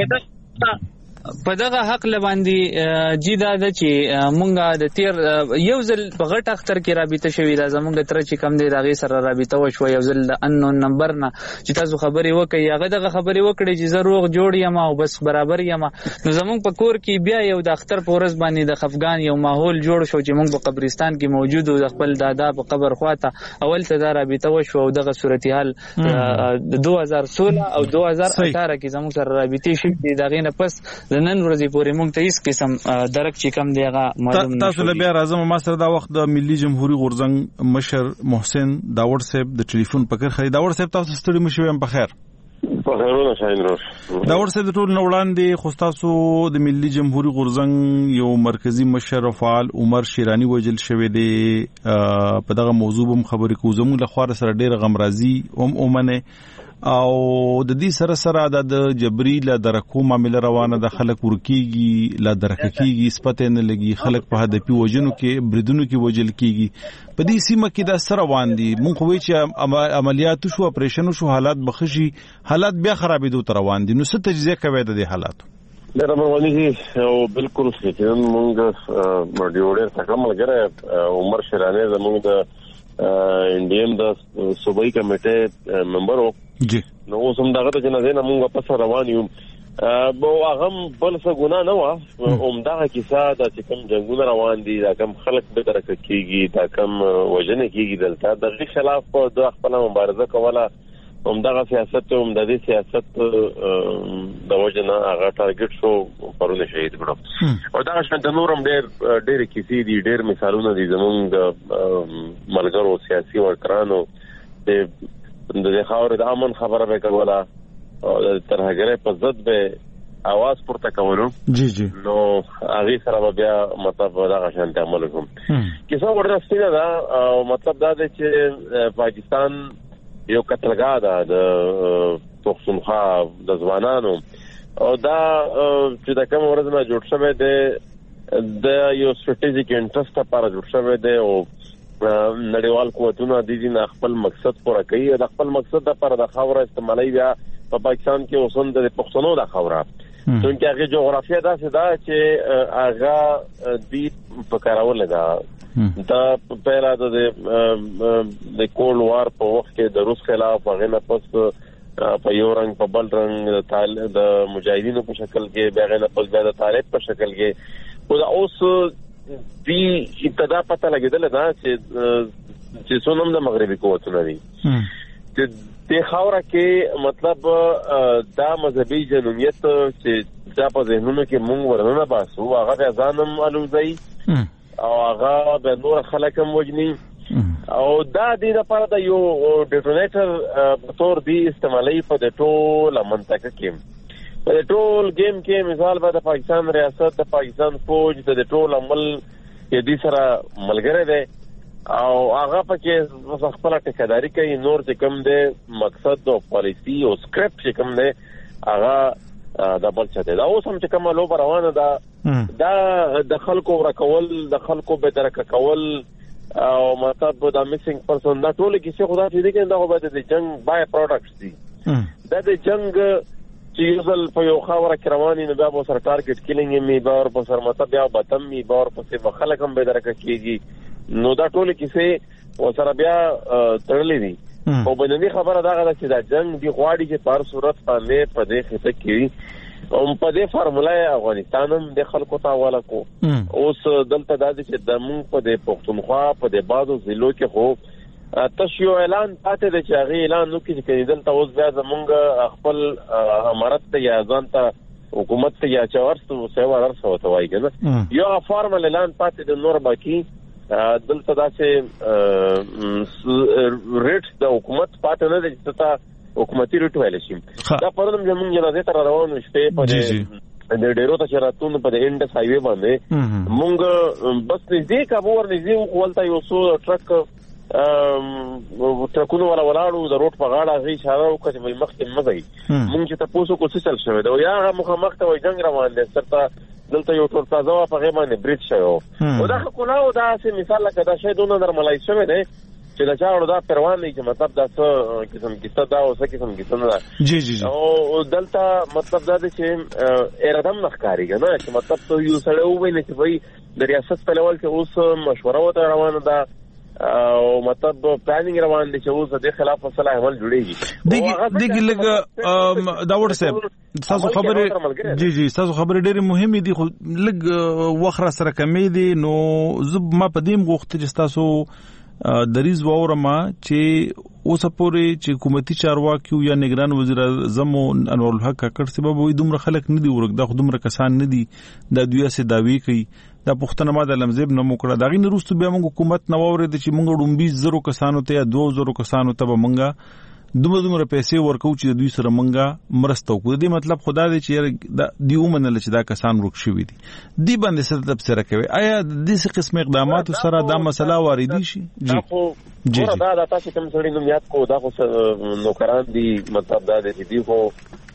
شو په دغه حق لباندې جیدا د چې مونږه د تیر یو ځل په غټ اختر کې رابطه شوې ده زمونږ تر چې کم دی دغه سره رابطه وشو یو ځل د انون نمبر نه چې تاسو خبرې وکړي هغه دغه خبرې وکړي چې ضرور جوړ یم او بس برابر یم نو زمونږ په کور کې بیا یو د اختر په ورځ باندې د خفغان یو ماحول جوړ شو چې مونږ په قبرستان کې موجود او د خپل دادا په قبر خواته اول ته دا رابطه وشو او دغه صورتحال د دوه هزار سولہ او دوه هزار اٹھارہ کې زمونږ سره رابطه شوې دغه نه پس د نن ورځې پورې مونږ ته هیڅ قسم درک چې کم دی هغه معلوم نه تاسو له بیا راځم ما سره دا وخت د ملي جمهوریت غورځنګ مشر محسن داوړ صاحب د ټلیفون پکې خري داوړ صاحب تاسو ستړي مشو هم په خیر په خیرونه شاین روش داوړ صاحب د ټول نوړاندې خو تاسو د ملي جمهوریت غورځنګ یو مرکزی مشر فعال عمر شیرانی وجل شوی دی په دغه موضوع هم خبرې کوو زموږ له خوا سره ډېر غمرازي هم اومنه او د دې سره سره د جبري لا درکو معاملې روانه د خلک ورکیږي لا درککیږي سپته نه لګي خلک په هدفي وجنو کې بریدونو کې وجل کیږي په دې سیمه کې د سره روان دي مونږ وایي چې عملیات شو اپریشن شو حالات بخشي حالات بیا خرابېدو تر روان دي نو څه تجزیه کوي د دې حالات ډېر رواني دي او بالکل چې مونږ مډیوړر څنګه ملګری عمر شیرانی زموږ د انډین د صوبایي کمیټې ممبر وو جی نو اوس هم دغه د جنازې نه مونږ واپس روان یو بو هغه بل څه ګناه نه و اومدغه کیسه د چې کوم جنگونه روان دي دا کوم خلک به درک کیږي دا کوم وجنه کیږي دلته د خلاف په د خپل مبارزه کوله اومدغه سیاست هم د دې سیاست د وجنه هغه ټارګټ شو پرونه شهید کړو او دا شنه نورم ډېر ډېر کیسې دي ډېر مثالونه دي زمونږ د ملګرو سیاسي ورکرانو د د خاور د امن خبره به کوله او ترهګره په ضد به आवाज پورته کولو جی جی نو هغه سره بیا مطلب دا شانت عمل کوم کیسه ورته دا او مطلب دا چې پاکستان یو قتلګاه ده د پښتونخوا د ځوانانو او دا چې د کوم ورځ نه جوړ شوی دی د یو سټریټیجیک انټرست لپاره جوړ شوی دی او نړیوال قوتونه د دې نه خپل مقصد پوره کوي د خپل مقصد لپاره د خاور استعمالي بیا په پاکستان کې اوسند د پښتنو د خاوره څنګه هغه جغرافیه دا څه دا چې هغه د پکارول دا د پیرا د د کول وار په وخت کې د روس خلاف هغه نه پس په یو رنګ په بل رنګ د مجاهدینو په شکل کې بیا نه پس بیا د طالب په شکل کې او اوس دی ابتدا پته لګیدل دا چې چې څونم د مغربي قوتونه دي چې د خاوره کې مطلب دا مذهبي جنونیت چې دا په ذهنونو کې مونږ ورننه باسو هغه د ځانم الوزي او هغه د نور خلکم وجني او دا د لپاره د یو ډیټونیټر په تور دی استعمالي په د ټول منطقه کې په ټول گیم کې مثال به د پاکستان ریاست د پاکستان فوج د ټول عمل کې د سره ملګری دی او هغه پکې خپل ټکداري کوي نور چې کوم دی مقصد او پالیسی او سکرپټ چې کوم دی هغه د بل څه دی دا اوس هم چې کوم لو روانه ده دا د خلکو ورکول د خلکو به درک کول او مطلب دا میسنګ پرسن دا ټول کې څه خدا چې دی کنده هغه د جنگ بای پروډکټس دي دا د جنگ چې یوزل په یو خاوره کې رواني نه بیا به سر ټارګټ کیلینګ می بار په سر مطلب بیا بتم می بار په څه خلک هم به درک کیږي نو دا ټول کیسه و سره بیا تړلې دي او باندې خبره دا غواړي چې دا جنگ دی غواړي چې په صورت باندې په دې خطه کې او په دې فارمولا افغانستان هم د خلکو ته حواله کو اوس دلته دا چې د مونږ په دې پښتونخوا په دې بادو ضلعو کې خو تاسو اعلان پاتې د چې هغه اعلان نو کې چې دلته اوس بیا زمونږ خپل امارت ته یا ځان ته حکومت ته یا چورستو سیوا ورسو ته وایي کنه یو فارمل اعلان پاتې د نور باقی دلته دا چې ریټ د حکومت پاتې نه دي چې تا حکومتي ریټ ویل شي دا پرونم زموږ جنازه تر روانو شپې په دې د ډیرو ته چراتون په دې انډس هایوي باندې مونږ بس نږدې کابو ور نږدې ولته یو څو ټرک ټرکونو ولا ولاړو د روډ په غاړه غي اشاره وکړه چې مخکې مزي مونږ چې تاسو کو څه چل شوی دا یا مخ مخ ته وای جنگ روان دي ستاسو دلته یو ټول تازه په غیبه باندې بریټ شوی او دا کولاو دا سه مثال لکه دا شی دونه نورمالایز شوی دی چې دا چاړو دا پروان دی چې مطلب دا څه قسم کیسه دا او څه قسم کیسه نه جی جی او دلته مطلب دا چې ارادم نخکاری کنه چې مطلب ته یو سره وای نه چې وای د ریاست په لول کې اوس مشوره وته روانه ده او مطلب پلانینګ روان دي چې اوس د خلاف صلاح عمل جوړیږي دغه دغه لګ دا ورسه تاسو خبره جی جی تاسو خبره ډېری مهمه دي خو لګ وخره سره کمې دي نو زب ما پدیم غوښته چې تاسو دریز وورما چې اوس پورې چې حکومتي چارواکي یا نگران وزیر اعظم انور الحق کاکړ سبب وي دومره خلک نه دی ورګ دا خودمره کسان نه دي د دوی سه داوی کوي دا پښتنه ما د لمزب نه موکړه دا غي نرستو بیا موږ حکومت نو اورید چې موږ ډومبي زرو کسانو ته یا دو زرو کسانو ته به موږ دومره دومره پیسې ورکو چې دوی سره موږ مرسته وکړو دې مطلب خدا دې چې دی ومنل چې دا کسان ورک شوی دي دی باندې څه تفسیر کوي آیا د دې قسم اقدامات سره دا مسله واردی شي جی جی دا دا تاسو کوم سړي نو یاد کو دا خو نوکران دي مطلب دا دې دی خو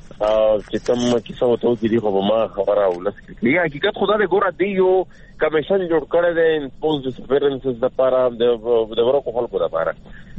چې کوم کیسه وته دي خو ما خبره ولس کې حقیقت خدا دې ګوره دی یو کمیشن جوړ کړی دی پوز سپیرنسز د لپاره د د ورکو خلکو لپاره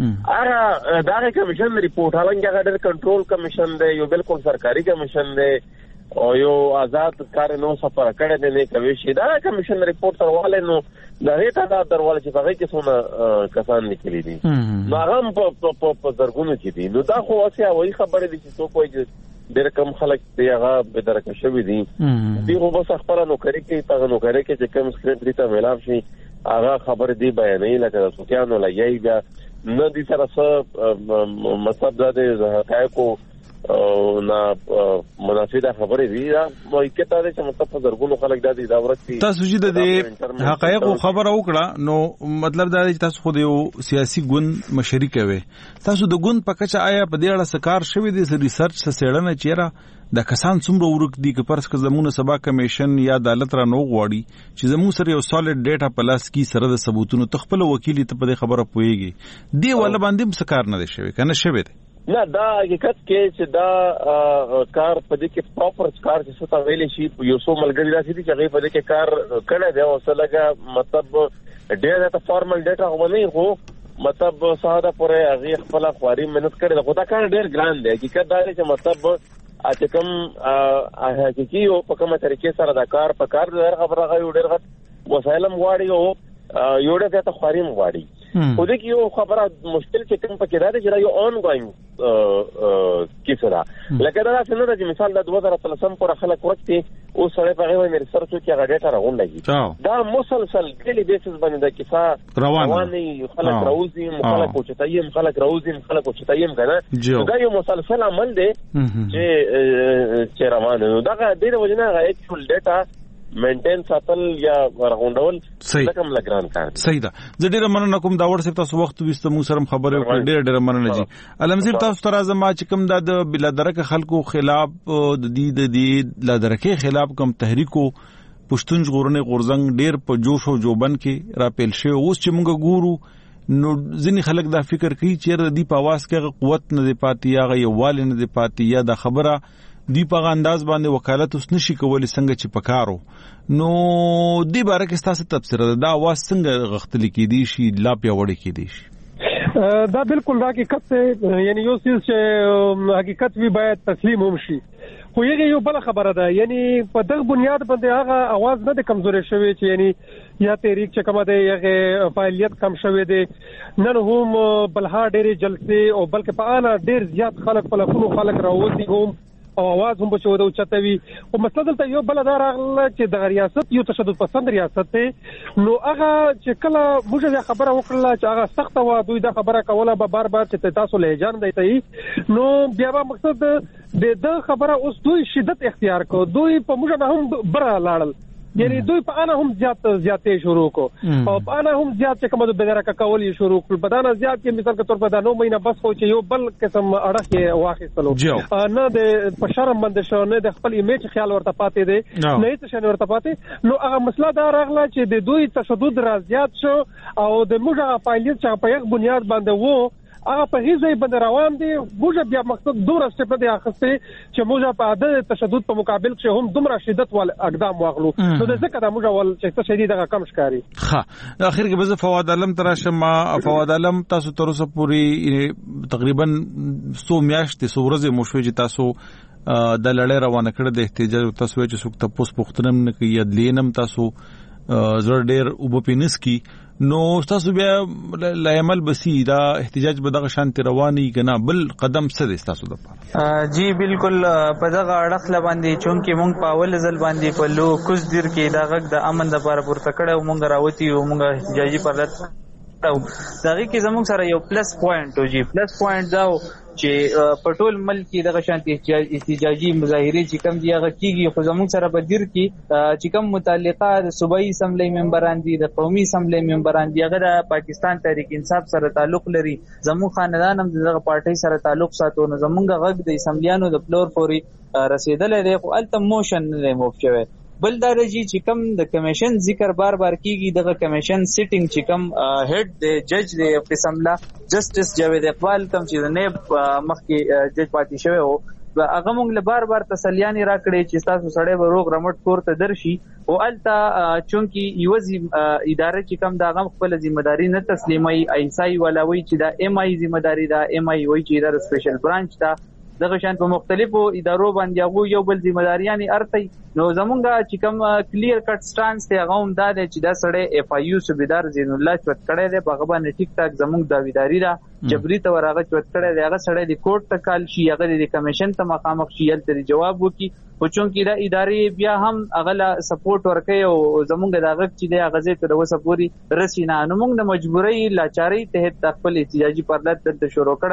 هغه دا کمیشن ریپورت هغه هغه کنټرول کمیشن دی یو بالکل سرکاري کمیشن دی او یو آزاد کار نو سفر کړی دی نه کوي شي دا کمیشن ریپورت ورواله نو دا هیته دا درواله چې هغه کې څونه کسان نکلي دي نو هغه په په درګونو کې دي نو دا خو اوسه وایي خبره دي چې څوک وایي ډېر کم خلک دی هغه به درک شوی دي دی خو بس خبره نو کوي کې تا نو کوي چې کوم سکرین دې ته ملاو شي هغه خبر دی بیانې لکه سوتیانو لایي بیا نه دي سره څه مطلب دا دی حقایق او نه منافیده خبرې دي دا مې کته ده چې مطلب زرګونو خلک د دې دا ورته تاسو چې د حقایق خبره وکړه نو مطلب دا چې تاسو خو د یو سیاسي ګوند مشري کوي تاسو د ګوند په کچه آیا په دې اړه سکار شوی دی ریسرچ سره نه چیرې د کسان څومره ورک دي چې پرس که زمونه سبا کمیشن یا عدالت را نو غواړي چې زمو سره یو سالډ ډیټا پلاس کی سره د ثبوتونو تخپل وکیل ته په خبره پويږي دی ول باندې سکار نه دی شوی کنه شوی دی نه دا حقیقت کې چې دا کار په دې کې پراپر کار چې څه تا ویلې شي یو څو ملګری راځي چې هغه په دې کې کار کړی دی او څه لګا مطلب ډېر ته فارمل ډیټا غوښنه هو مطلب ساده پرې هغه خپل خواري مهنت کړي دا خدا کار ډېر ګران دی حقیقت دا چې مطلب اته کوم حقیقي او په کومه طریقې سره دا کار په کار ډېر خبره غوي ډېر غټ وسایل مغواړي او یو ډېر ته خواري مغواړي خو دې کې یو خبره مشکل چې کوم پکې راځي چې یو اون ګوینګ کیسه ده لکه دا څنګه چې مثال د دوه هزار ثلاثم پر خلک وخت او سره په غوښنه مې ریسرچ وکړ هغه ډیټا راغونډي دا مسلسل کلی بیسس باندې د کیسه رواني خلک راوځي خلک او چتایم خلک راوځي خلک او چتایم کنه دا یو مسلسل عمل دی چې چې روان دی دا د دې وجنه هغه اکچوال ډیټا مینټین ساتل یا راغونډول لکم لګران کار صحیح ده زه ډیره مننه کوم دا ورسې تاسو وخت وست مو سره خبرې وکړې ډیره ډیره مننه جی علمزیر تاسو تر ازما چې کوم د بلادرکه خلکو خلاف د دې د دې لادرکه خلاف کوم تحریکو پښتون ژغورنې غورزنګ ډیر په جوش او جوبن کې را پیل شوی اوس چې موږ ګورو نو ځینې خلک دا فکر کوي چې د دې په आवाज کې قوت نه دی پاتې یا غوال نه دی پاتې یا د خبره دی په انداز باندې وکالت اوس نشي کولای څنګه چې پکارو نو دی باره کې تاسو تفسیر دا आवाज څنګه غختل کېدی شي لا پیوړی کېدی شي دا بالکل حقیقت یعنی یو څه چې حقیقت وی باید تسلیم هم شي خو یې یو بل خبره ده یعنی په دغه بنیاد باندې هغه आवाज نه د کمزوري شوی چې یعنی یا تحریک چې کومه ده هغه فعالیت کم شوی دی نن هم بلها ډېر جلسه او بلکې په انا ډېر زیات خلک په لکونو خلک راوځي هم او आवाज هم بچو د چتوي او مسله دلته یو بل دار اغله چې د ریاست یو تشدد پسند ریاست ته نو هغه چې کله موږ خبره وکړه چې هغه سخت و دوی دا خبره کوله به بار بار چې تاسو له جان دیته نو بیا به مقصد د د خبره اوس دوی شدت اختیار کو دوی په موږ نه هم بره لاړل یعنی دوی په انا هم زیات زیاتې شروع کو او په انا هم زیات چې کومه د بدرکه کول شروع کړ په دانا زیات کې مثال کے طور په دانو مینه بس خو چې یو بل قسم اړه کې واخیستلو نه د په شرم باندې شو نه د خپل ایمیج خیال ورته پاتې دی نه هیڅ شنه ورته پاتې نو هغه مسله دا راغله چې د دوی تشدد را زیات شو او د موږ فعالیت چې په یو بنیاد باندې وو هغه په هیڅ باندې روان دي موږ بیا مقصد دوره سټپ دی اخسته چې موږ په عدد تشدد په مقابل کې هم دومره شدت ول اقدام واغلو نو د څه دا موږ ول چې شدید هغه کم شکاري ها د اخر کې به فواد علم تراشه ما فواد علم تاسو تر اوسه پوری تقریبا څو میاشتې څو ورځې مو شوي چې تاسو د لړۍ روانه کړه د احتجاج تاسو چې څوک تاسو پوښتنه نه کوي یدلینم تاسو زړه ډېر وبپینس کی نو تاسو بیا لایمل بسی دا احتجاج به دغه شانت رواني کنا بل قدم څه دي تاسو د پاره جی بالکل په دغه اړخ باندې چونکې مونږ په اول ځل باندې په لو کوز دیر کې دا غږ د امن لپاره پورته کړه مونږ راوتی او مونږ احتجاجي پرلط او دغه کې زموږ سره یو پلس پوینټ او جی پلس پوینټ دا چې په ټول ملک کې دغه شانتي احتجاجي مظاهره چې کوم دی هغه کیږي خو زموږ سره په دیر کې چې کوم متعلقه د صوبایي اسمبلی ممبران دي د قومي اسمبلی ممبران دي هغه د پاکستان تحریک انصاف سره تعلق لري زموږ خاندان هم دغه پارټي سره تعلق ساتو نو زموږ غږ د اسمبلیانو د فلور پوري رسیدلې دی خو الته موشن نه موفشوي بل درجی چې کوم د کمیشن ذکر بار بار کیږي دغه کمیشن سیټینګ چې کوم هډ د جج د قسملا جسټس جاوید اقبال کوم چې نه مخکې جج پاتې شوی او هغه موږ له بار بار تسلیاني راکړي چې تاسو سړی به روغ رمټ کور ته درشي او الته چونکی یو اداره چې کوم دا غم خپل ځمېداري نه تسلیمي ایسای ولوي چې دا ایم آی ځمېداري دا ایم آی وای چې دا سپیشل برانچ دا دغه شان په مختلفو ادارو باندې هغه یو بل ځمېداریانی ارتي نو زمونږه چې کوم کلیر کټ سټانس ته هغه هم دا چې دا سړی اف آی یو صوبیدار زین الله چوت کړی دی په هغه باندې ټیک ټاک زمونږ داویداری را جبري ته ورغه چوت کړی دی هغه سړی د کوټ ته کال شي هغه د کمیشن ته مخامخ شي تل جواب وکي او چونکی دا ادارې بیا هم هغه سپورټ ورکوي او زمونږ د هغه چې دی هغه زه تر اوسه پوری رسینا نو موږ د مجبورۍ لاچارۍ ته خپل احتجاجي پرلط ته شروع کړو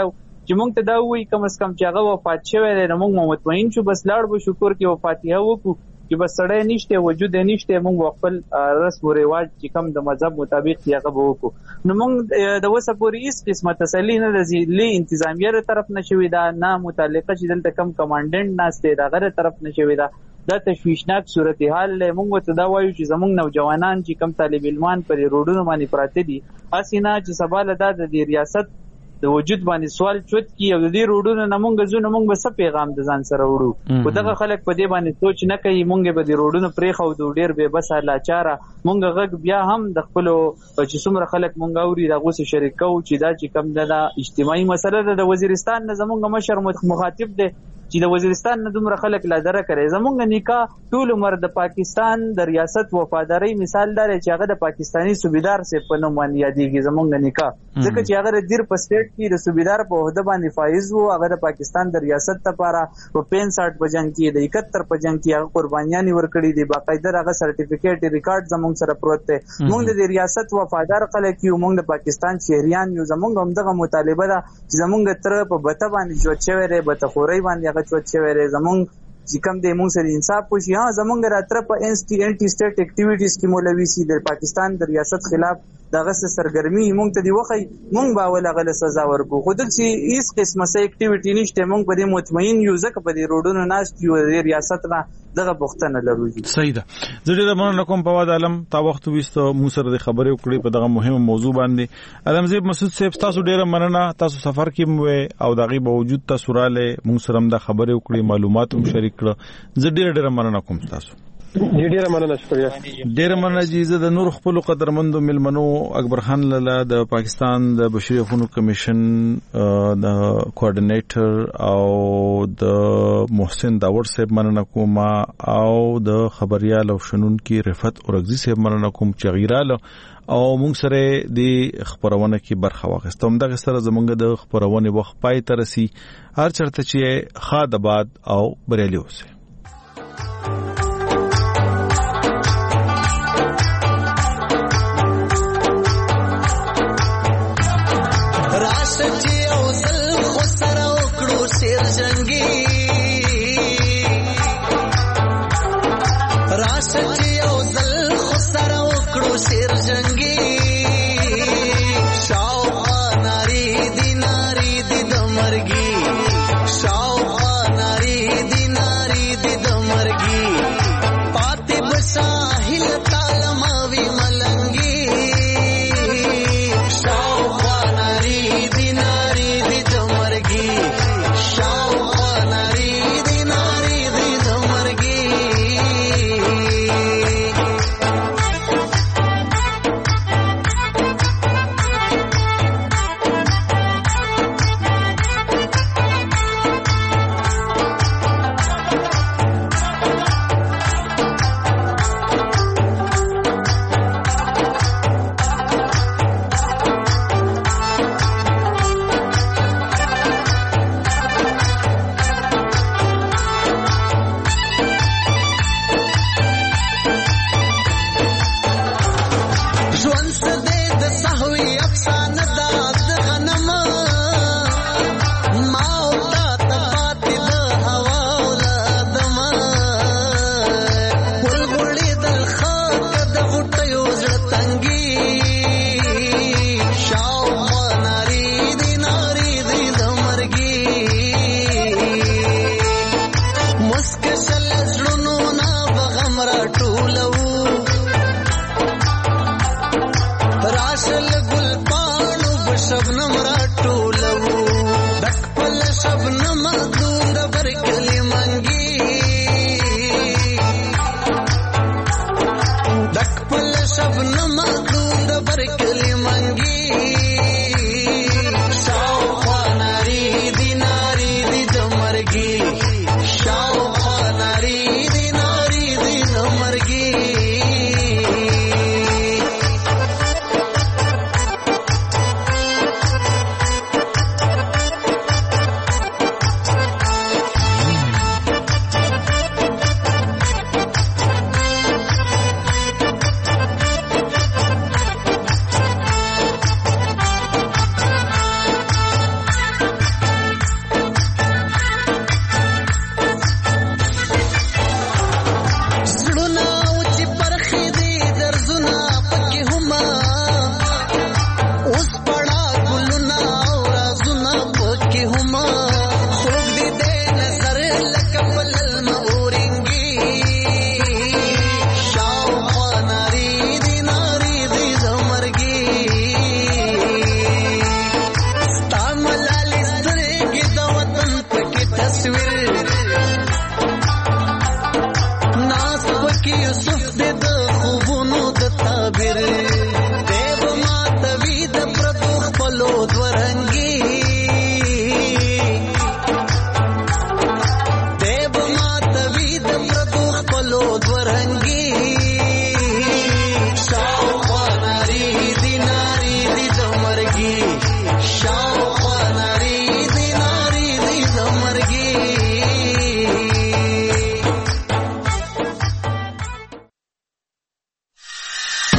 چې موږ ته دا وایي کم از کم چې هغه وفات شوی دی نو موږ مطمئن شو بس لاړ به شکر کې وفاتیه وکړو چې بس سړی نشته وجود نشته موږ خپل رسم او رواج چې کم د مذهب مطابق یې هغه وکړو نو موږ د اوسه پورې هیڅ قسمه تسلي نه د ځلې انتظامیه تر طرف نشوي دا نه متعلقه چې دلته کم کمانډنټ ناشته دا غره طرف نشوي دا دا تشویشناک صورتحال له موږ ته دا وایو چې زموږ نوجوانان چې کم طالب علمان پر روډونو باندې پراته دي اسینه چې سبا له د ریاست د وجود باندې سوال چوت کی او د دې روډونو نه مونږ زونه مونږ به څه پیغام د ځان سره وړو او دغه خلک په دې باندې سوچ نه کوي مونږ به د روډونو پرې خو د ډیر به بس لاچاره مونږ غږ بیا هم د خپل چې څومره خلک مونږ اوري دغه سره شریکو چې دا چې کم د اجتماعي مسله د وزیرستان نه زمونږ مشر مخاطب دی چې د وزیرستان نه دومره خلک لا دره کوي زمونږ نکاح ټول عمر د پاکستان د ریاست وفاداری مثال دار چې هغه د پاکستانی صوبیدار سره په نوم باندې یادېږي زمونږ نکاح ځکه چې هغه د دیر په سټیټ کې د صوبیدار په عہده باندې فایز وو هغه د پاکستان د ریاست لپاره په پنځه په جنگ کې د اکہتر په جنگ کې هغه قربانیاں ورکړي دي باقاعده هغه سرټیفیکیټ ریکارډ زمونږ سره پروت دی موږ د ریاست وفادار خلک یو موږ د پاکستان شهریان یو زمونږ هم دغه مطالبه ده چې زمونږ تر په بته باندې جوړ شوی دی بته خوري باندې هغه چوت شوی دی زمونږ چې کوم د موږ سره انصاف وشي ها زمونږ راتره په انټي انټي سټیټ اکټیویټیز کې مولوي سي د پاکستان د ریاست خلاف دغه سرګرمي موږ ته دی وخی موږ به ولا غل سزا ورکو خو دل چې هیڅ قسمه سه اکټیویټی نشته موږ په دې مطمئن یو ځکه په دې روډونو ناشت یو د ریاست نه دغه بوختنه لرو صحیح ده زه ډیر مننه کوم په واد عالم تا وخت وستو مو سره د خبرې وکړې په دغه مهمه موضوع باندې علمزیب مسعود صاحب تاسو ډیر مننه تاسو سفر کې مو او دغه باوجود تاسو را له مو سره د خبرې وکړې معلومات هم شریک کړ زه ډیر ډیر مننه کوم تاسو ډیره مننه شکریہ ډیره مننه جیزه د نور خپل قدرمندو ملمنو اکبر خان لاله د پاکستان د بشري حقوقو کمیشن د کوارډینیټر او د محسن داور صاحب مننه کوم او د خبريال او شنونکي رفعت اورغزي صاحب مننه کوم چې غیراله او موږ سره د خبرونه کې برخه واخیستم دغه سره زمونږ د خبرونه وخت پای ترسي هر چرته چې خادباد او بریالي اوسه شبنم دون د برکل